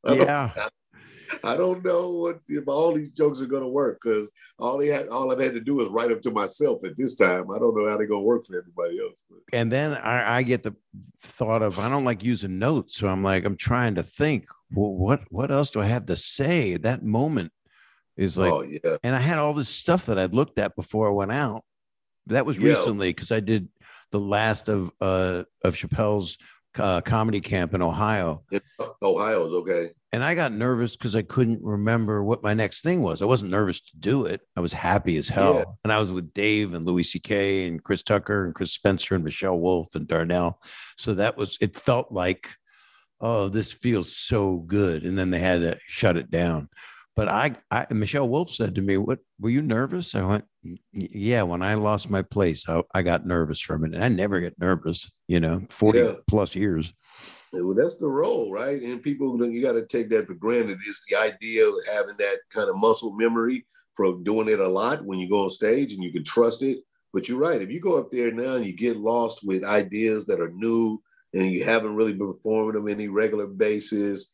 I don't know if all these jokes are gonna work because all I've had to do is write them to myself at this time. I don't know how they're gonna work for everybody else. And then I get the thought of I don't like using notes, so I'm trying to think, well, what else do I have to say? That moment is like, and I had all this stuff that I'd looked at before I went out. That was recently because I did the last of Chappelle's comedy camp in Ohio. Ohio's okay. And I got nervous because I couldn't remember what my next thing was. I wasn't nervous to do it. I was happy as hell. Yeah. And I was with Dave and Louis C.K. and Chris Tucker and Chris Spencer and Michelle Wolf and Darnell. So it felt like, this feels so good. And then they had to shut it down. But Michelle Wolf said to me, "What, were you nervous?" I went, "Yeah, when I lost my place, I got nervous from it. And I never get nervous, 40 plus years." Well, that's the role, right? And people, you got to take that for granted. It's the idea of having that kind of muscle memory from doing it a lot when you go on stage and you can trust it. But you're right. If you go up there now and you get lost with ideas that are new and you haven't really been performing them on any regular basis,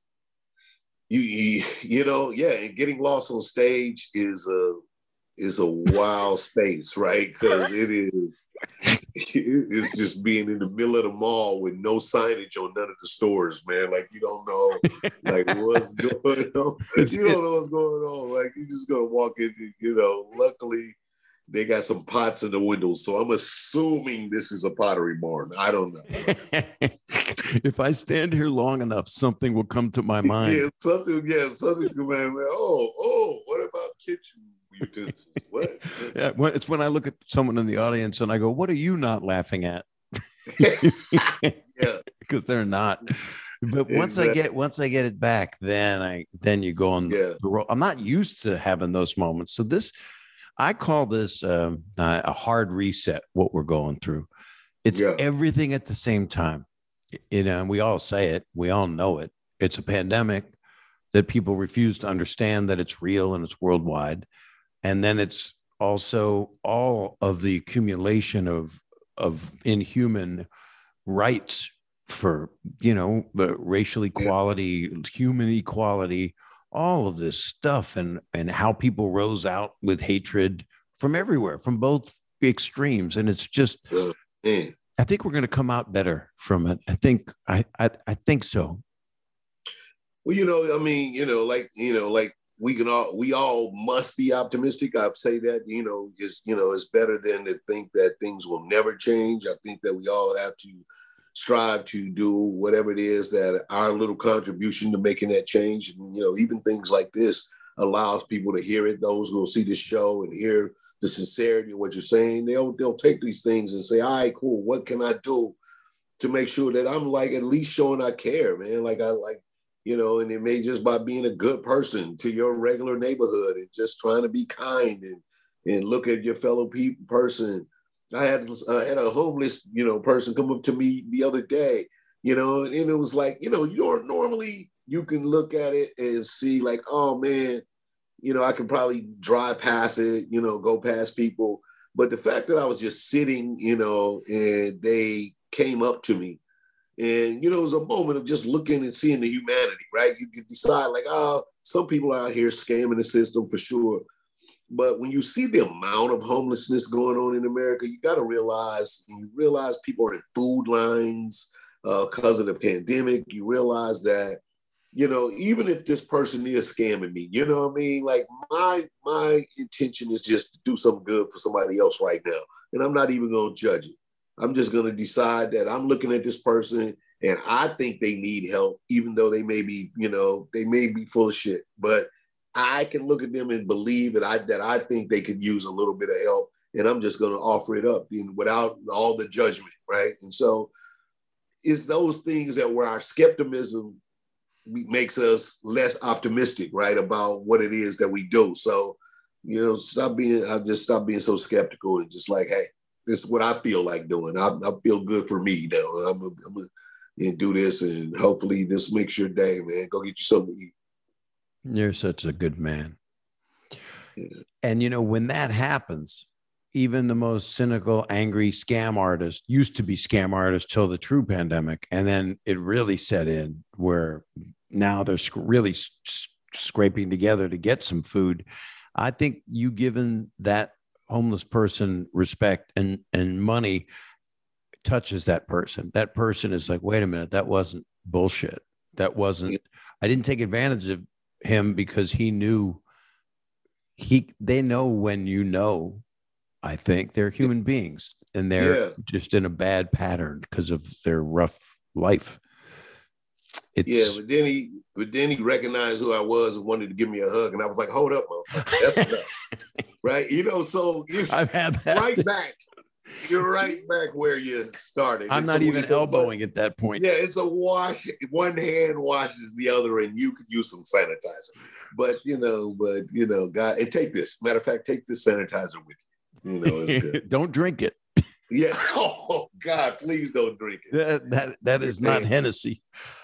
and getting lost on stage is a wild space, right? Because it's just being in the middle of the mall with no signage on none of the stores, man. Like you don't know like what's going on. You don't know what's going on. Like you're just gonna walk in, luckily they got some pots in the windows. So I'm assuming this is a Pottery Barn. I don't know. If I stand here long enough, something will come to my mind. Something come in. What about kitchen utensils? What? Yeah, it's when I look at someone in the audience and I go, "What are you not laughing at?" Yeah, because they're not. But once I get it back, then you go on the roll. I'm not used to having those moments. So I call this a hard reset. What we're going through, it's everything at the same time. And we all say it. We all know it. It's a pandemic that people refuse to understand that it's real and it's worldwide. And then it's also all of the accumulation of inhuman rights for, racial equality, human equality, all of this stuff, and how people rose out with hatred from everywhere, from both extremes. And it's just, I think we're going to come out better from it. I think so. Well, I mean, like we all must be optimistic. I say that, it's better than to think that things will never change. I think that we all have to strive to do whatever it is that our little contribution to making that change. And, even things like this allows people to hear it. Those who will see this show and hear the sincerity of what you're saying, they'll take these things and say, all right, cool. What can I do to make sure that I'm like at least showing I care, man? And it may just by being a good person to your regular neighborhood and just trying to be kind and look at your fellow person. I had a homeless, person come up to me the other day, and it was like, normally you can look at it and see like, oh man, I could probably drive past it, go past people. But the fact that I was just sitting, and they came up to me, and, it was a moment of just looking and seeing the humanity, right? You could decide like, some people out here scamming the system for sure. But when you see the amount of homelessness going on in America, you got to realize people are in food lines because of the pandemic. You realize that, even if this person is scamming me, you know what I mean? Like my intention is just to do something good for somebody else right now. And I'm not even going to judge it. I'm just going to decide that I'm looking at this person and I think they need help, even though they may be full of shit. But I can look at them and believe that I think they could use a little bit of help, and I'm just going to offer it up without all the judgment, right? And so it's those things that where our skepticism makes us less optimistic, right, about what it is that we do. So, I've just stopped being so skeptical and just like, hey, this is what I feel like doing. I feel good for me now. I'm gonna do this, and hopefully this makes your day, man. Go get you something to eat. You're such a good man. Yeah. And, when that happens, even the most cynical, angry scam artist used to be scam artists till the true pandemic. And then it really set in where now they're really scraping together to get some food. I think you giving that homeless person respect and money touches that person. That person is like, wait a minute, that wasn't bullshit. That wasn't, I didn't take advantage of him because he knew they know when I think they're human beings and they're just in a bad pattern because of their rough life. But then he recognized who I was and wanted to give me a hug, and I was like, hold up, that's enough. Right? So I've had that. Right back. You're right back where you started. I'm not even elbowing at that point. Yeah, it's a wash. One hand washes the other, and you could use some sanitizer. But God, and take this. Matter of fact, take this sanitizer with you. It's good. Don't drink it. Yeah. Oh God, please don't drink it. That is not Hennessy.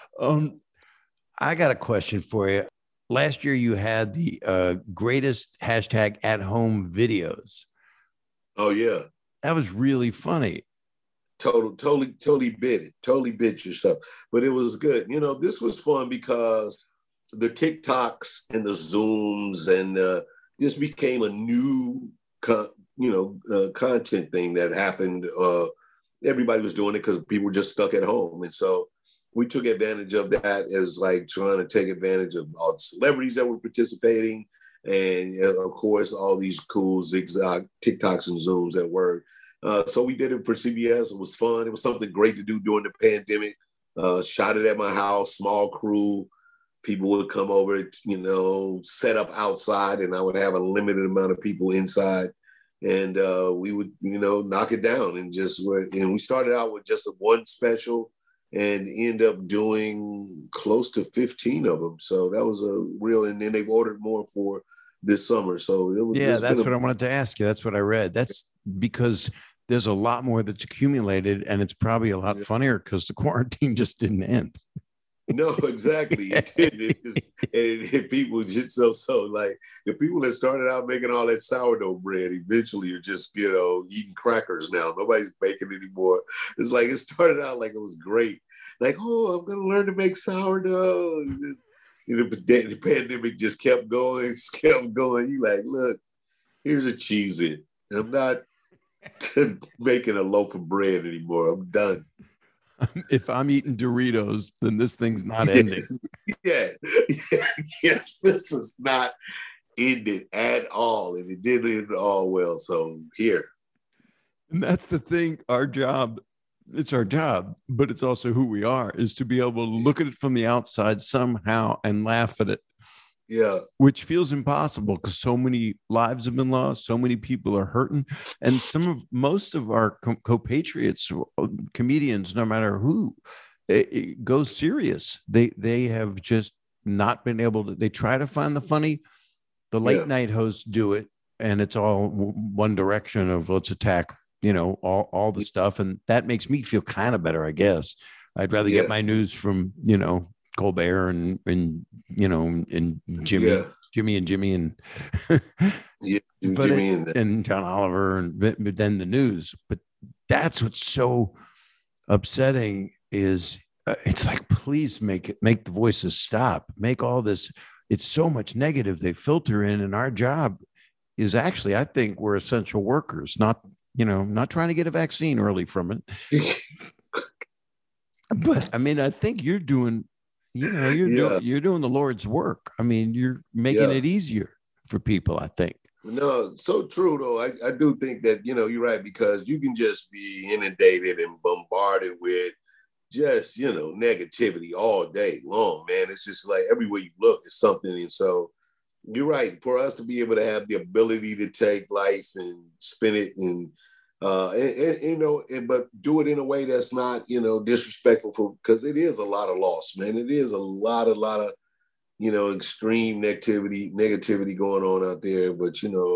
I got a question for you. Last year, you had the greatest hashtag at home videos. Oh yeah. That was really funny. Totally bit your stuff, but it was good. This was fun because the TikToks and the Zooms and this became a new, content thing that happened. Everybody was doing it because people were just stuck at home, and so we took advantage of that as like trying to take advantage of all the celebrities that were participating. And of course, all these cool zigzag TikToks and Zooms that were. So we did it for CBS. It was fun. It was something great to do during the pandemic. Shot it at my house, small crew. People would come over, set up outside, and I would have a limited amount of people inside. And we would, knock it down and we started out with just one special and end up doing close to 15 of them. So that was a real, and then they've ordered more for this summer. So it was, that's what I wanted to ask you. That's what I read. That's because there's a lot more that's accumulated, and it's probably a lot funnier because the quarantine just didn't end. No, exactly. It did. And people just so like the people that started out making all that sourdough bread eventually are just eating crackers now. Nobody's baking anymore. It's like it started out like it was great. Like, oh, I'm gonna learn to make sourdough. The pandemic just kept going, kept going. You like, look, here's a Cheez-It. I'm not making a loaf of bread anymore. I'm done. If I'm eating Doritos, then this thing's not ending. Yeah. Yes, this is not ended at all. And it didn't end all well. So here. And that's the thing. It's our job, but it's also who we are, is to be able to look at it from the outside somehow and laugh at it. Yeah. Which feels impossible because so many lives have been lost, so many people are hurting, and most of our compatriots, comedians, no matter who, it goes serious. They have just not been able to. They try to find the funny. The late night hosts do it, and it's all one direction of let's attack, all the stuff, and that makes me feel kind of better, I guess. I'd rather get my news from Colbert and Jimmy and and John Oliver but then the news. But that's what's so upsetting is it's like, please make the voices stop, make all this. It's so much negative they filter in, and our job is actually, I think we're essential workers, not trying to get a vaccine early from it. But I mean, I think you're doing you're doing the Lord's work. I mean, you're making it easier for people, I think. No, so true though. I do think that, you're right, because you can just be inundated and bombarded with just, negativity all day long, man. It's just like everywhere you look is something. And so you're right. For us to be able to have the ability to take life and spin it but do it in a way that's not, disrespectful, because it is a lot of loss, man. It is a lot of, extreme negativity going on out there. But,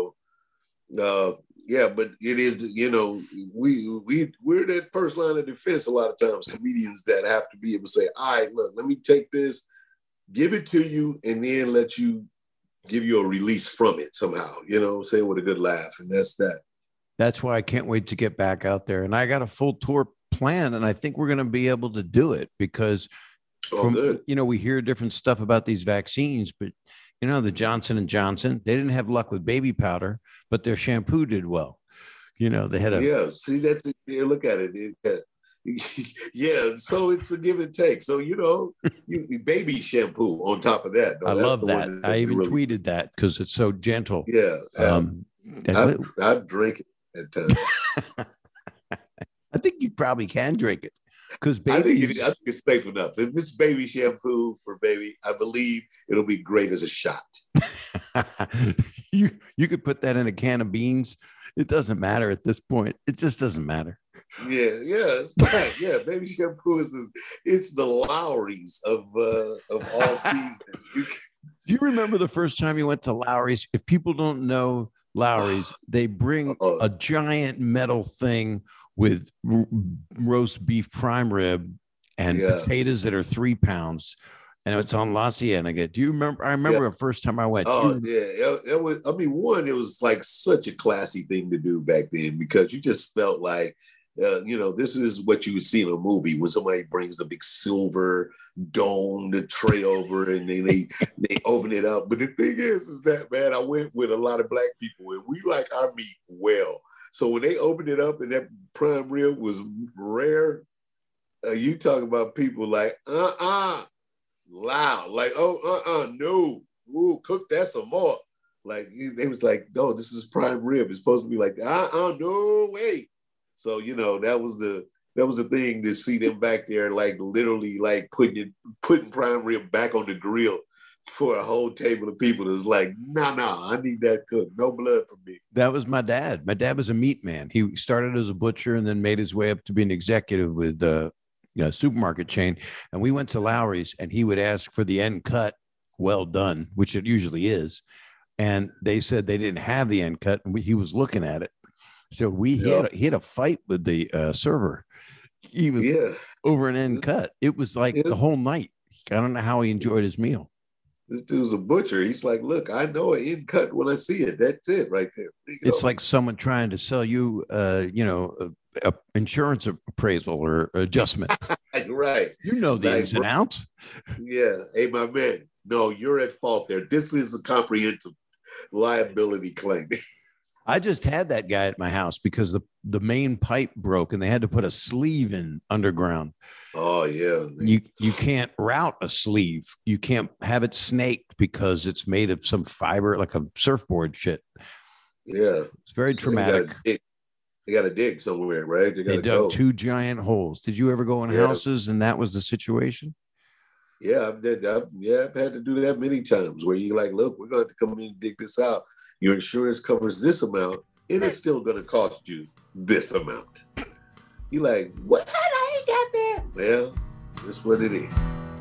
but it is, we're that first line of defense a lot of times, comedians that have to be able to say, all right, look, let me take this, give it to you, and then let you give you a release from it somehow, say it with a good laugh. And that's that. That's why I can't wait to get back out there. And I got a full tour plan, and I think we're going to be able to do it because we hear different stuff about these vaccines, but the Johnson & Johnson, they didn't have luck with baby powder, but their shampoo did well. They had see, that's look at it. So it's a give and take. So, you baby shampoo on top of that. I love that. I even tweeted that because it's so gentle. Yeah. I drink it at times. I think you probably can drink it because I think it's safe enough. If it's baby shampoo for baby, I believe it'll be great as a shot. You could put that in a can of beans. It doesn't matter at this point. It just doesn't matter. Yeah, it's fine. Yeah, baby shampoo it's the Lawry's of all seasons. Do you remember the first time you went to Lawry's? If people don't know Lawry's, they bring a giant metal thing with roast beef prime rib and potatoes that are 3 pounds, and it's on La Cienega. Do you remember? I remember the first time I went. It was. I mean, it was like such a classy thing to do back then, because you just felt like, this is what you would see in a movie when somebody brings the big silver domed tray over and then they open it up. But the thing is that, man, I went with a lot of Black people and we like our meat well. So when they opened it up and that prime rib was rare, you talk about people like, loud, like, no, ooh, cook that some more. Like, they was like, no, this is prime rib. It's supposed to be like, no way. So, that was the thing, to see them back there, like literally like putting prime rib back on the grill for a whole table of people. That was like, nah, I need that cooked. No blood for me. That was my dad. My dad was a meat man. He started as a butcher and then made his way up to be an executive with a supermarket chain. And we went to Lawry's and he would ask for the end cut, well done, which it usually is. And they said they didn't have the end cut, and he was looking at it. So he had a fight with the server. He was over an end cut. It was like the whole night. I don't know how he enjoyed his meal. This dude's a butcher. He's like, look, I know an end cut when I see it. That's it right there. It's like someone trying to sell you, a insurance appraisal or adjustment. Right. You know the ins and outs. Yeah. Hey, my man. No, you're at fault there. This is a comprehensive liability claim. I just had that guy at my house because the main pipe broke and they had to put a sleeve in underground. Oh yeah. You can't route a sleeve. You can't have it snaked because it's made of some fiber, like a surfboard shit. Yeah. It's very traumatic. They got to dig somewhere, right? They dug 2 giant holes. Did you ever go in houses and that was the situation? Yeah, I've had to do that many times where you're like, look, we're going to have to come in and dig this out. Your insurance covers this amount, and it's still going to cost you this amount. You're like, what? I ain't got that. Well, that's what it is.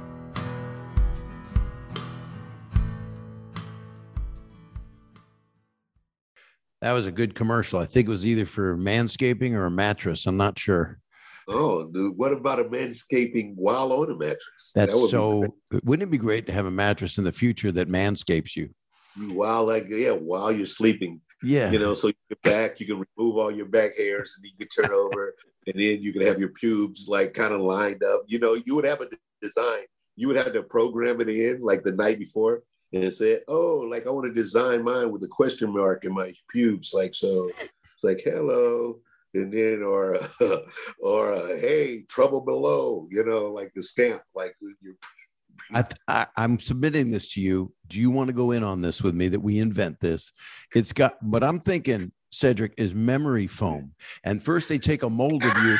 That was a good commercial. I think it was either for manscaping or a mattress. I'm not sure. Oh, dude, what about a manscaping while on a mattress? That's wouldn't it be great to have a mattress in the future that manscapes you? While you're sleeping. Yeah. So your back, you can remove all your back hairs and you can turn over and then you can have your pubes like kind of lined up. You would have a design. You would have to program it in like the night before and say, oh, like I want to design mine with a question mark in my pubes. Like, so it's like, hello. And then, or hey, trouble below, like the stamp, like you're. I'm submitting this to you. Do you want to go in on this with me that we invent this? It's got, but I'm thinking, Cedric, is memory foam. And first they take a mold of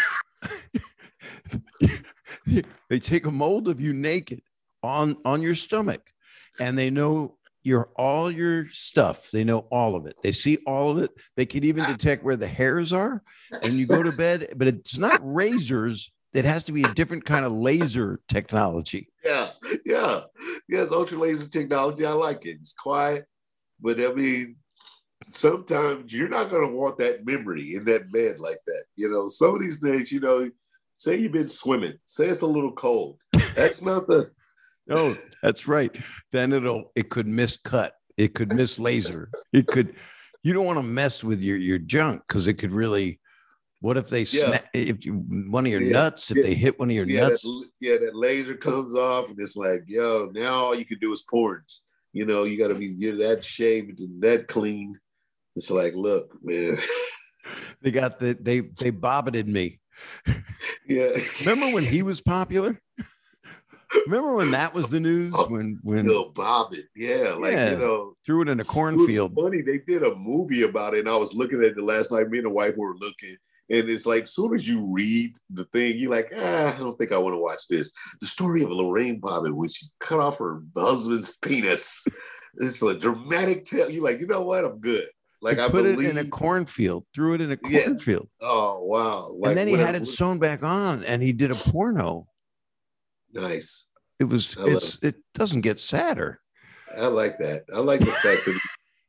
you. They take a mold of you naked on your stomach and they know all your stuff. They know all of it. They see all of it. They can even detect where the hairs are. And you go to bed, but it's not razors. It has to be a different kind of laser technology. Yeah. It's ultra laser technology. I like it. It's quiet, but I mean, sometimes you're not going to want that memory in that bed like that. Some of these days, say you've been swimming, say it's a little cold. That's not the. No, that's right. Then it could miscut. It could miss laser. You don't want to mess with your junk because it could really. What if they one of your nuts? If they hit one of your nuts, that laser comes off, and it's like, yo, now all you can do is porns. You got to you're that shaved and that clean. It's like, look, man, they bobbited me. Yeah, remember when he was popular? Remember when that was the news? When Bobbit, threw it in a cornfield. It was funny, they did a movie about it, and I was looking at it last night. Me and the wife were looking. And it's like, as soon as you read the thing, you're like, I don't think I want to watch this. The story of Lorraine Bobbitt when she cut off her husband's penis. It's a dramatic tale. You're like, you know what? I'm good. Like, I put it in a cornfield, threw it in a cornfield. Yeah. Oh, wow. And then he had it sewn back on and he did a porno. Nice. It doesn't get sadder. I like that. I like the fact that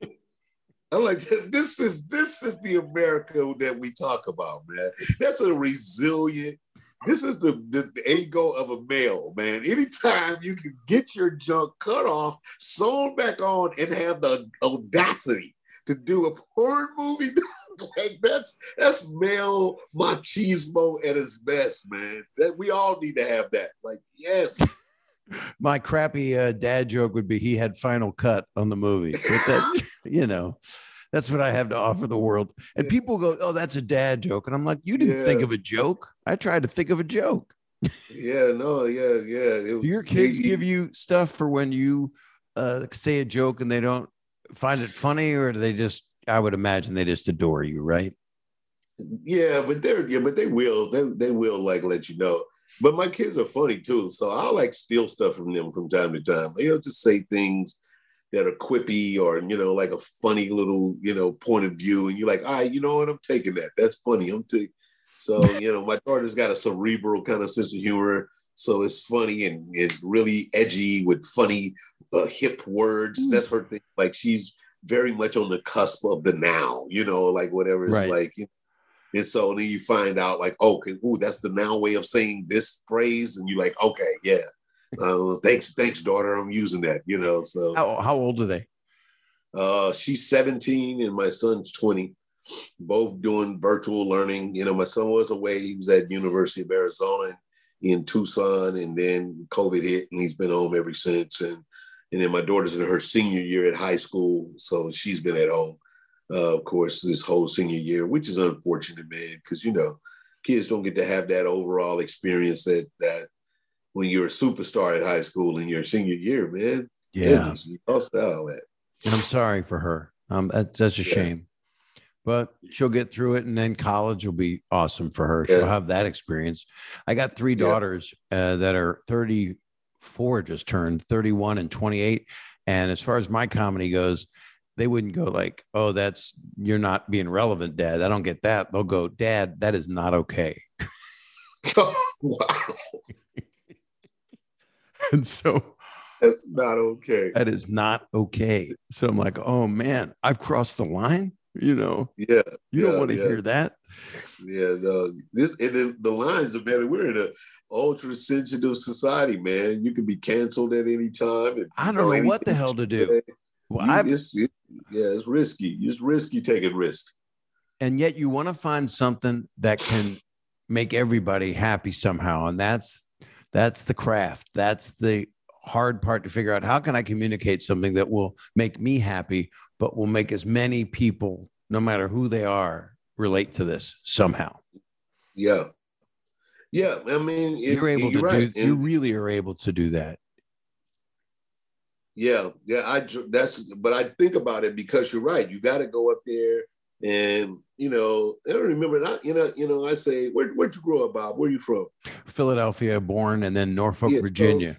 I like that. This is the America that we talk about, man. That's a resilient. This is the ego of a male, man. Anytime you can get your junk cut off, sewn back on, and have the audacity to do a porn movie, like that's male machismo at its best, man. That we all need to have that. Like, yes. My crappy dad joke would be he had final cut on the movie. But that, that's what I have to offer the world. And people go, oh, that's a dad joke. And I'm like, you didn't think of a joke. I tried to think of a joke. Yeah. Do your kids give you stuff for when you say a joke and they don't find it funny, or do they just, I would imagine they just adore you, right? Yeah, but they will like let you know. But my kids are funny too, so I'll like steal stuff from them from time to time. Just say things that are quippy or like a funny little point of view, and you're like, all right, you know what? I'm taking that. That's funny. So my daughter's got a cerebral kind of sense of humor, so it's funny and really edgy with funny hip words. That's her thing. Like she's very much on the cusp of the now, like whatever it's right. like. And so then you find out like, okay, that's the now way of saying this phrase. And you're like, okay, yeah. Thanks, daughter. I'm using that, so. How old are they? She's 17 and my son's 20, both doing virtual learning. My son was away. He was at University of Arizona in Tucson, and then COVID hit and he's been home ever since. And then my daughter's in her senior year at high school. So she's been at home, of course, this whole senior year, which is unfortunate, man, because, kids don't get to have that overall experience that when you're a superstar at high school in your senior year, man. Yeah. Goodness, you lost all that. And I'm sorry for her. That's a shame, but she'll get through it. And then college will be awesome for her. She'll have that experience. I got 3 daughters that are 34, just turned 31 and 28. And as far as my comedy goes, they wouldn't go like, oh, you're not being relevant, Dad. I don't get that. They'll go, Dad, that is not okay. Wow. And so that's not okay. That is not okay. So I'm like, oh man, I've crossed the line. You don't want to hear that. Yeah, no. The lines are better. We're in an ultra sensitive society, man. You can be canceled at any time. I don't know what the hell to do. Well, it's risky. It's risky taking risk. And yet you want to find something that can make everybody happy somehow. And that's the craft. That's the hard part to figure out. How can I communicate something that will make me happy, but will make as many people, no matter who they are, relate to this somehow? Yeah. Yeah. I mean, you're able to do, you really are able to do that. Yeah. Yeah. But I think about it because you're right. You got to go up there and, I don't remember that, I say, where'd you grow up, Bob? Where are you from? Philadelphia, born, and then Norfolk, Virginia.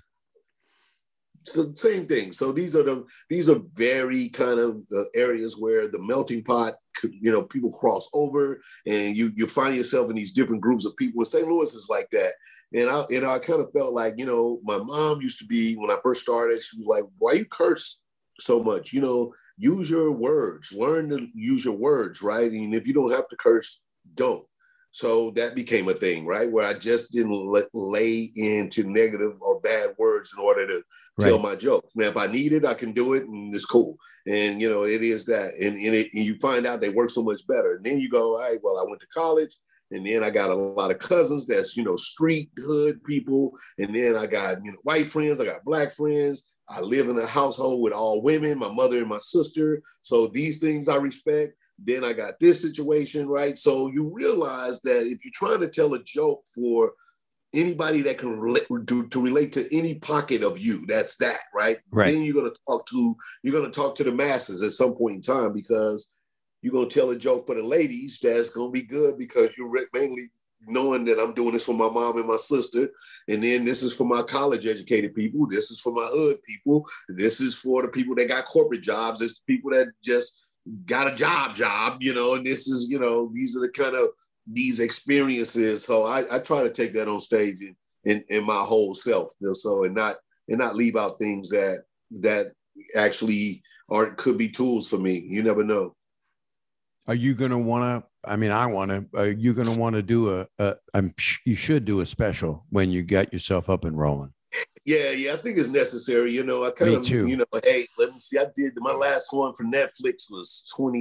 So same thing. So these are very kind of the areas where the melting pot, people cross over, and you find yourself in these different groups of people. And St. Louis is like that. And I kind of felt like, my mom used to be, when I first started, she was like, why you curse so much? Use your words, learn to use your words, right? And if you don't have to curse, don't. So that became a thing, right? Where I just didn't lay into negative or bad words in order to tell my jokes. Now, if I need it, I can do it, and it's cool. And, it is that. And you find out they work so much better. And then you go, all right, well, I went to college, and then I got a lot of cousins that's, street hood people. And then I got, white friends, I got black friends. I live in a household with all women, my mother and my sister. So these things I respect. Then I got this situation, right? So you realize that if you're trying to tell a joke for anybody that can relate to any pocket of you, that's that, right? Then you're going to talk to the masses at some point in time, because you're going to tell a joke for the ladies that's going to be good, because you're mainly knowing that I'm doing this for my mom and my sister. And then this is for my college educated people. This is for my hood people. This is for the people that got corporate jobs. It's the people that just got a job, and this is, these are the kind of these experiences. So I try to take that on stage in my whole self, so, and not leave out things that actually could be tools for me. You never know. Are you going to want to, are you going to want to do you should do a special when you got yourself up and rolling? Yeah, I think it's necessary. I kind of, hey, let me see. I did my last one for Netflix was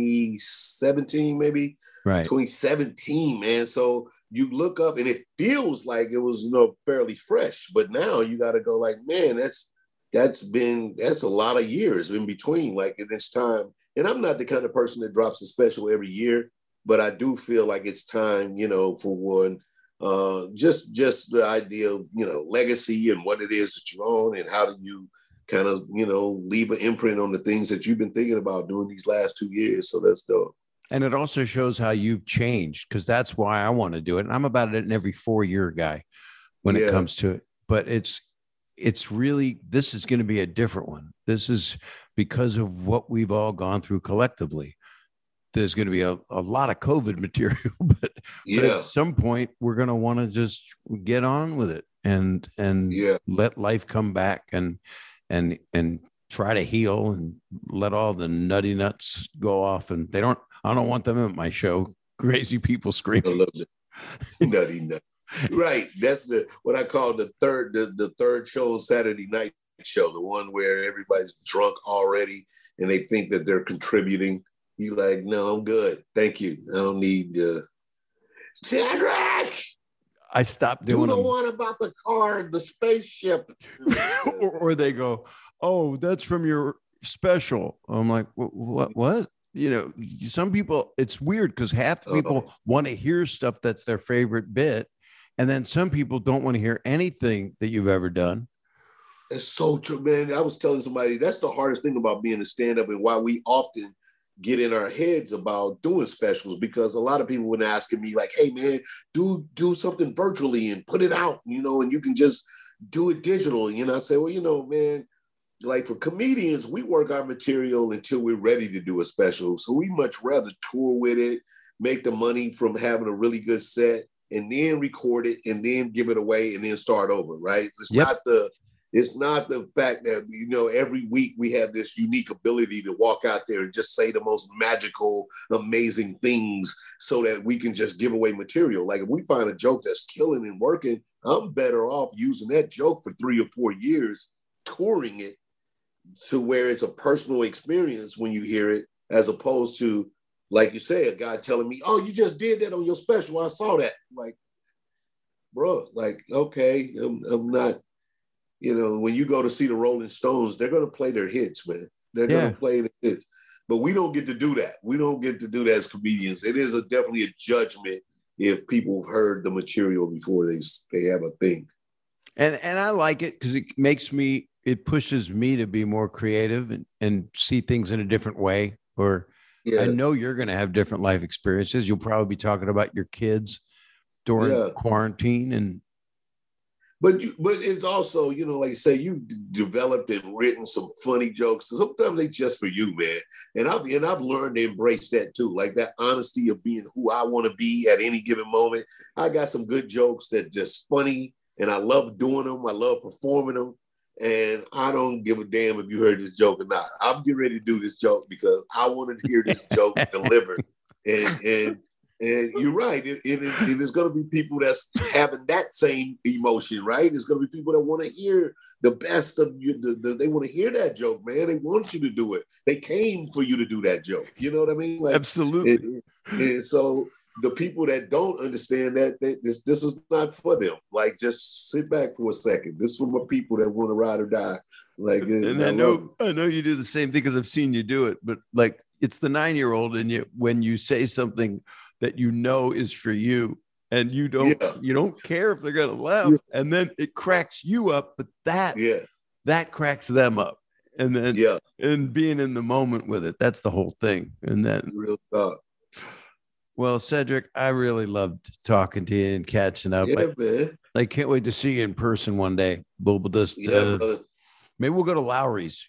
2017, maybe. Right. 2017, man. So you look up and it feels like it was, fairly fresh. But now you got to go like, man, that's a lot of years in between. Like, it's time. And I'm not the kind of person that drops a special every year, but I do feel like it's time, for one. Just the idea of, legacy and what it is that you own, and how do you kind of, leave an imprint on the things that you've been thinking about doing these last 2 years. So that's dope. And it also shows how you've changed, because that's why I want to do it. And I'm about an every 4-year guy when it comes to it. But it's really, this is going to be a different one. This is because of what we've all gone through collectively. There's going to be a lot of COVID material, but at some point we're going to want to just get on with it and let life come back and try to heal and let all the nutty nuts go off. And I don't want them at my show. Crazy people screaming. I love it. Nutty nut. Right. That's what I call the third show on Saturday night show, the one where everybody's drunk already and they think that they're contributing. You like, no, I'm good. Thank you. I don't need Cedric. I stopped doing Do the them. one about the car, the spaceship. or they go, oh, that's from your special. I'm like, what? You know, some people, it's weird because half the people want to hear stuff that's their favorite bit. And then some people don't want to hear anything that you've ever done. It's so true, man. I was telling somebody that's the hardest thing about being a stand-up and why we often get in our heads about doing specials, because a lot of people were asking me like, hey man, do something virtually and put it out, you know, and you can just do it digital. You know, I say, well, you know, man, like for comedians, we work our material until we're ready to do a special. So we much rather tour with it, make the money from having a really good set, and then record it and then give it away and then start over, right? It's not the fact that, you know, every week we have this unique ability to walk out there and just say the most magical, amazing things so that we can just give away material. Like if we find a joke that's killing and working, I'm better off using that joke for 3 or 4 years, touring it to where it's a personal experience when you hear it, as opposed to, like you say, a guy telling me, oh, you just did that on your special. I saw that. Like, bro, like, okay, I'm not. You know, when you go to see the Rolling Stones, they're going to play their hits, man. They're going to play the hits. But we don't get to do that. We don't get to do that as comedians. It is definitely a judgment if people have heard the material before they have a thing. And I like it because it pushes me to be more creative and see things in a different way. Or I know you're going to have different life experiences. You'll probably be talking about your kids during quarantine and. But it's also, you know, like you say, you've developed and written some funny jokes. Sometimes they just for you, man. And I've learned to embrace that too, like that honesty of being who I want to be at any given moment. I got some good jokes that just funny, and I love doing them. I love performing them, and I don't give a damn if you heard this joke or not. I'm getting ready to do this joke because I wanted to hear this joke delivered, and you're right. It is going to be people that's having that same emotion, right? It's going to be people that want to hear the best of you. They want to hear that joke, man. They want you to do it. They came for you to do that joke. You know what I mean? Like, absolutely. And so the people that don't understand that, this is not for them. Like, just sit back for a second. This is for my people that want to ride or die. Like, and I know you do the same thing because I've seen you do it. But like, it's the 9-year-old in you when you say something that you know is for you, and you don't care if they're gonna laugh, and then it cracks you up, but that cracks them up, and then and being in the moment with it, that's the whole thing. And then real talk. Well, Cedric, I really loved talking to you and catching up. Man. I can't wait to see you in person one day. We'll just maybe we'll go to Lowry's.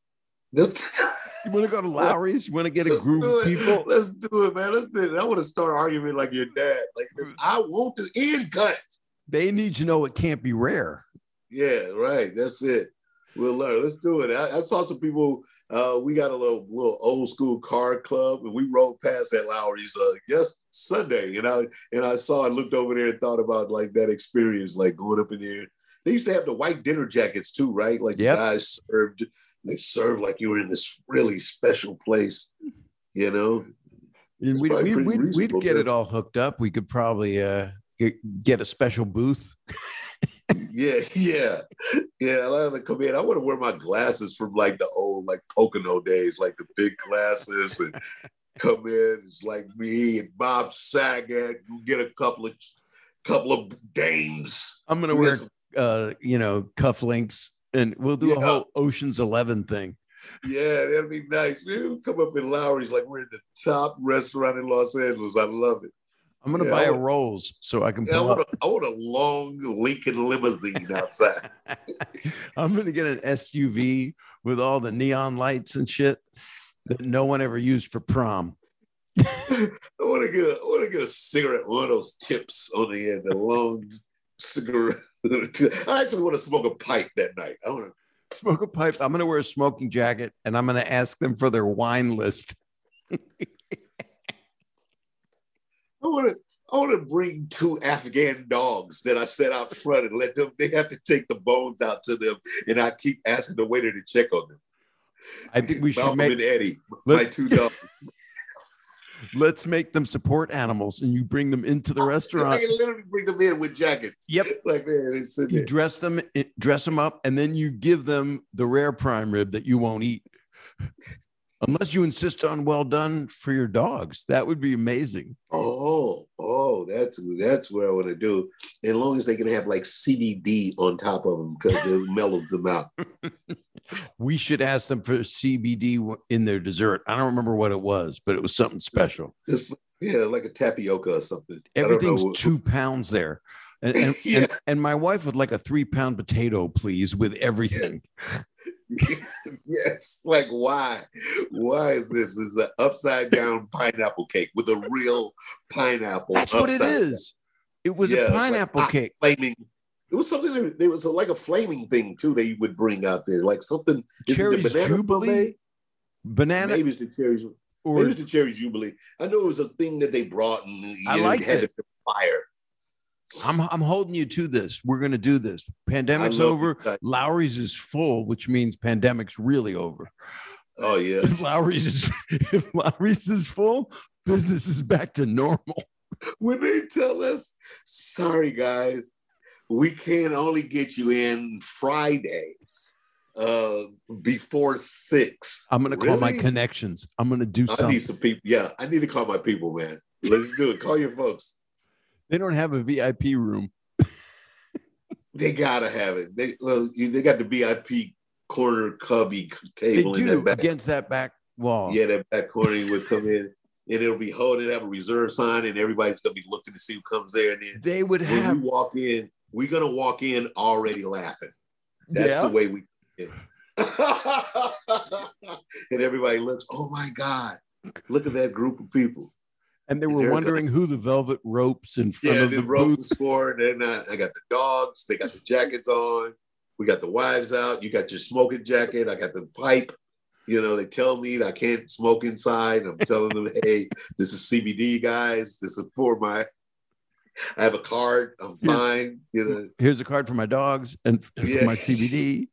You want to go to Lowry's? You want to get a group of people? Let's do it, man. Let's do it. I want to start arguing like your dad. Like this, I want the end cut. They need to know it can't be rare. Yeah, right. That's it. We'll learn. Let's do it. I saw some people. We got a little old school card club, and we rode past that Lowry's Sunday. And I saw and looked over there and thought about like that experience, like going up in there. They used to have the white dinner jackets too, right? Like the guys served. They serve like you were in this really special place, you know. And we'd get it all hooked up. We could probably get a special booth. Yeah. I like to come in. I want to wear my glasses from like the old like Pocono days, like the big glasses, and come in. It's like me and Bob Saget. Get a couple of dames. I'm gonna wear cufflinks. And we'll do a whole Ocean's 11 thing. Yeah, that'd be nice. We'll come up in Lowry's like we're in the top restaurant in Los Angeles. I love it. I'm going to buy a Rolls so I can pull up. I want a long Lincoln limousine outside. I'm going to get an SUV with all the neon lights and shit that no one ever used for prom. I want to get a cigarette, one of those tips on the end, a long cigarette. I actually want to smoke a pipe that night. I want to smoke a pipe. I'm going to wear a smoking jacket, and I'm going to ask them for their wine list. I want I want to bring 2 Afghan dogs that I set out front and let them, they have to take the bones out to them. And I keep asking the waiter to check on them. I think we should Malcolm make and Eddie, my 2 dogs. Let's make them support animals, and you bring them into the restaurant. I can literally bring them in with jackets. Yep. Like that. You dress them up, and then you give them the rare prime rib that you won't eat. Unless you insist on well done for your dogs. That would be amazing. Oh, that's what I want to do. As long as they can have like CBD on top of them because it mellows them out. We should ask them for CBD in their dessert. I don't remember what it was, but it was something special. Like a tapioca or something. Everything's 2 pounds there. And my wife would like a 3-pound potato, please, with everything. Yes. Like, why? Why is this? This is an upside down pineapple cake with a real pineapple. That's what it is. It was a pineapple cake. Flaming. It was something. It was like a flaming thing too that you would bring out there, like something. Cherries Jubilee. Banana. Maybe it's the cherries. Maybe it's the cherry Jubilee. I know it was a thing that they brought, and I liked had it. Fire. I'm holding you to this. We're going to do this. Pandemic's over. Lowry's is full, which means pandemic's really over. Oh yeah. If Lowry's is full, business is back to normal. When they tell us, sorry guys, we can only get you in Fridays before 6. I'm going to call my connections. I'm going to do something. I need some people. Yeah, I need to call my people, man. Let's do it. Call your folks. They don't have a VIP room. They gotta have it. They got the VIP corner cubby table in that back, against that back wall. Yeah, that back corner you would come in, and it'll be holding, have a reserve sign, and everybody's gonna be looking to see who comes there. And then they would have. When we walk in, we're gonna walk in already laughing. That's the way we. And everybody looks. Oh my God! Look at that group of people. And they were wondering who the velvet ropes in front of the rope was for. And I got the dogs. They got the jackets on. We got the wives out. You got your smoking jacket. I got the pipe. They tell me that I can't smoke inside. I'm telling them, hey, this is CBD, guys. This is for my. I have a card. I'm fine. Here's a card for my dogs and for my CBD.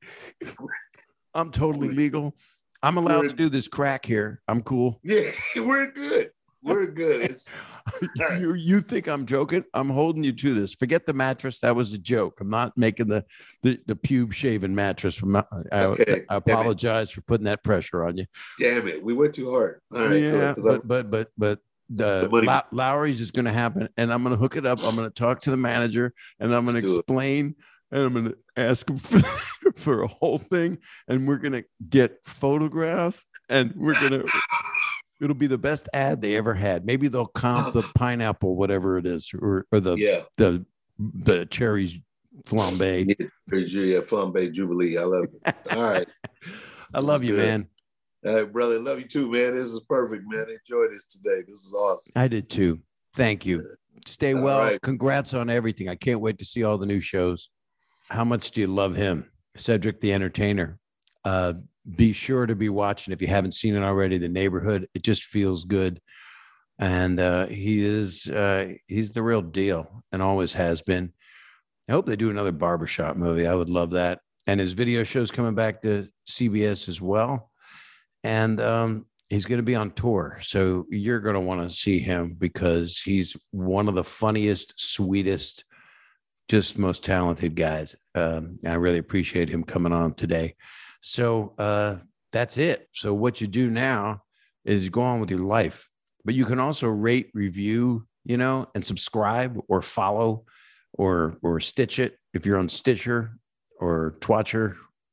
I'm totally legal. I'm allowed to do this crack here. I'm cool. Yeah, we're good. We're good. You think I'm joking? I'm holding you to this. Forget the mattress. That was a joke. I'm not making the pube shaving mattress. I apologize for putting that pressure on you. Damn it. We went too hard. All right. Yeah, cool. But Lowry's is going to happen, and I'm going to hook it up. I'm going to talk to the manager, and I'm going to explain, and I'm going to ask him for a whole thing, and we're going to get photographs, and we're going to. It'll be the best ad they ever had. Maybe they'll comp the pineapple, whatever it is, or the cherries flambe. Yeah, flambe Jubilee. I love it. All right. I love you, man. All right, brother. Love you too, man. This is perfect, man. I enjoyed this today. This is awesome. I did too. Thank you. Stay well. Right. Congrats on everything. I can't wait to see all the new shows. How much do you love him? Cedric the Entertainer. Be sure to be watching if you haven't seen it already. The Neighborhood. It just feels good, and he's the real deal and always has been. I hope they do another barbershop movie. I would love that. And his video show's coming back to CBS as well, and he's going to be on tour. So you're going to want to see him because he's one of the funniest, sweetest, just most talented guys. I really appreciate him coming on today. So that's it. So what you do now is go on with your life, but you can also rate, review, and subscribe or follow or Stitch it if you're on Stitcher or Twatcher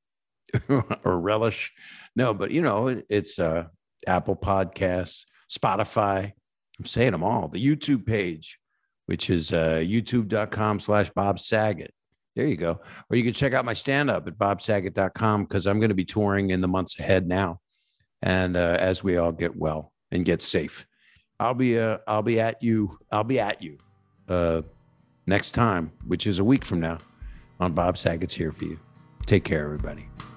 or Relish. No, but it's Apple Podcasts, Spotify. I'm saying them all. The YouTube page, which is youtube.com/Bob Saget. There you go. Or you can check out my stand-up at bobsaget.com because I'm going to be touring in the months ahead now. And as we all get well and get safe, I'll be at you next time, which is a week from now on Bob Saget's Here For You. Take care, everybody.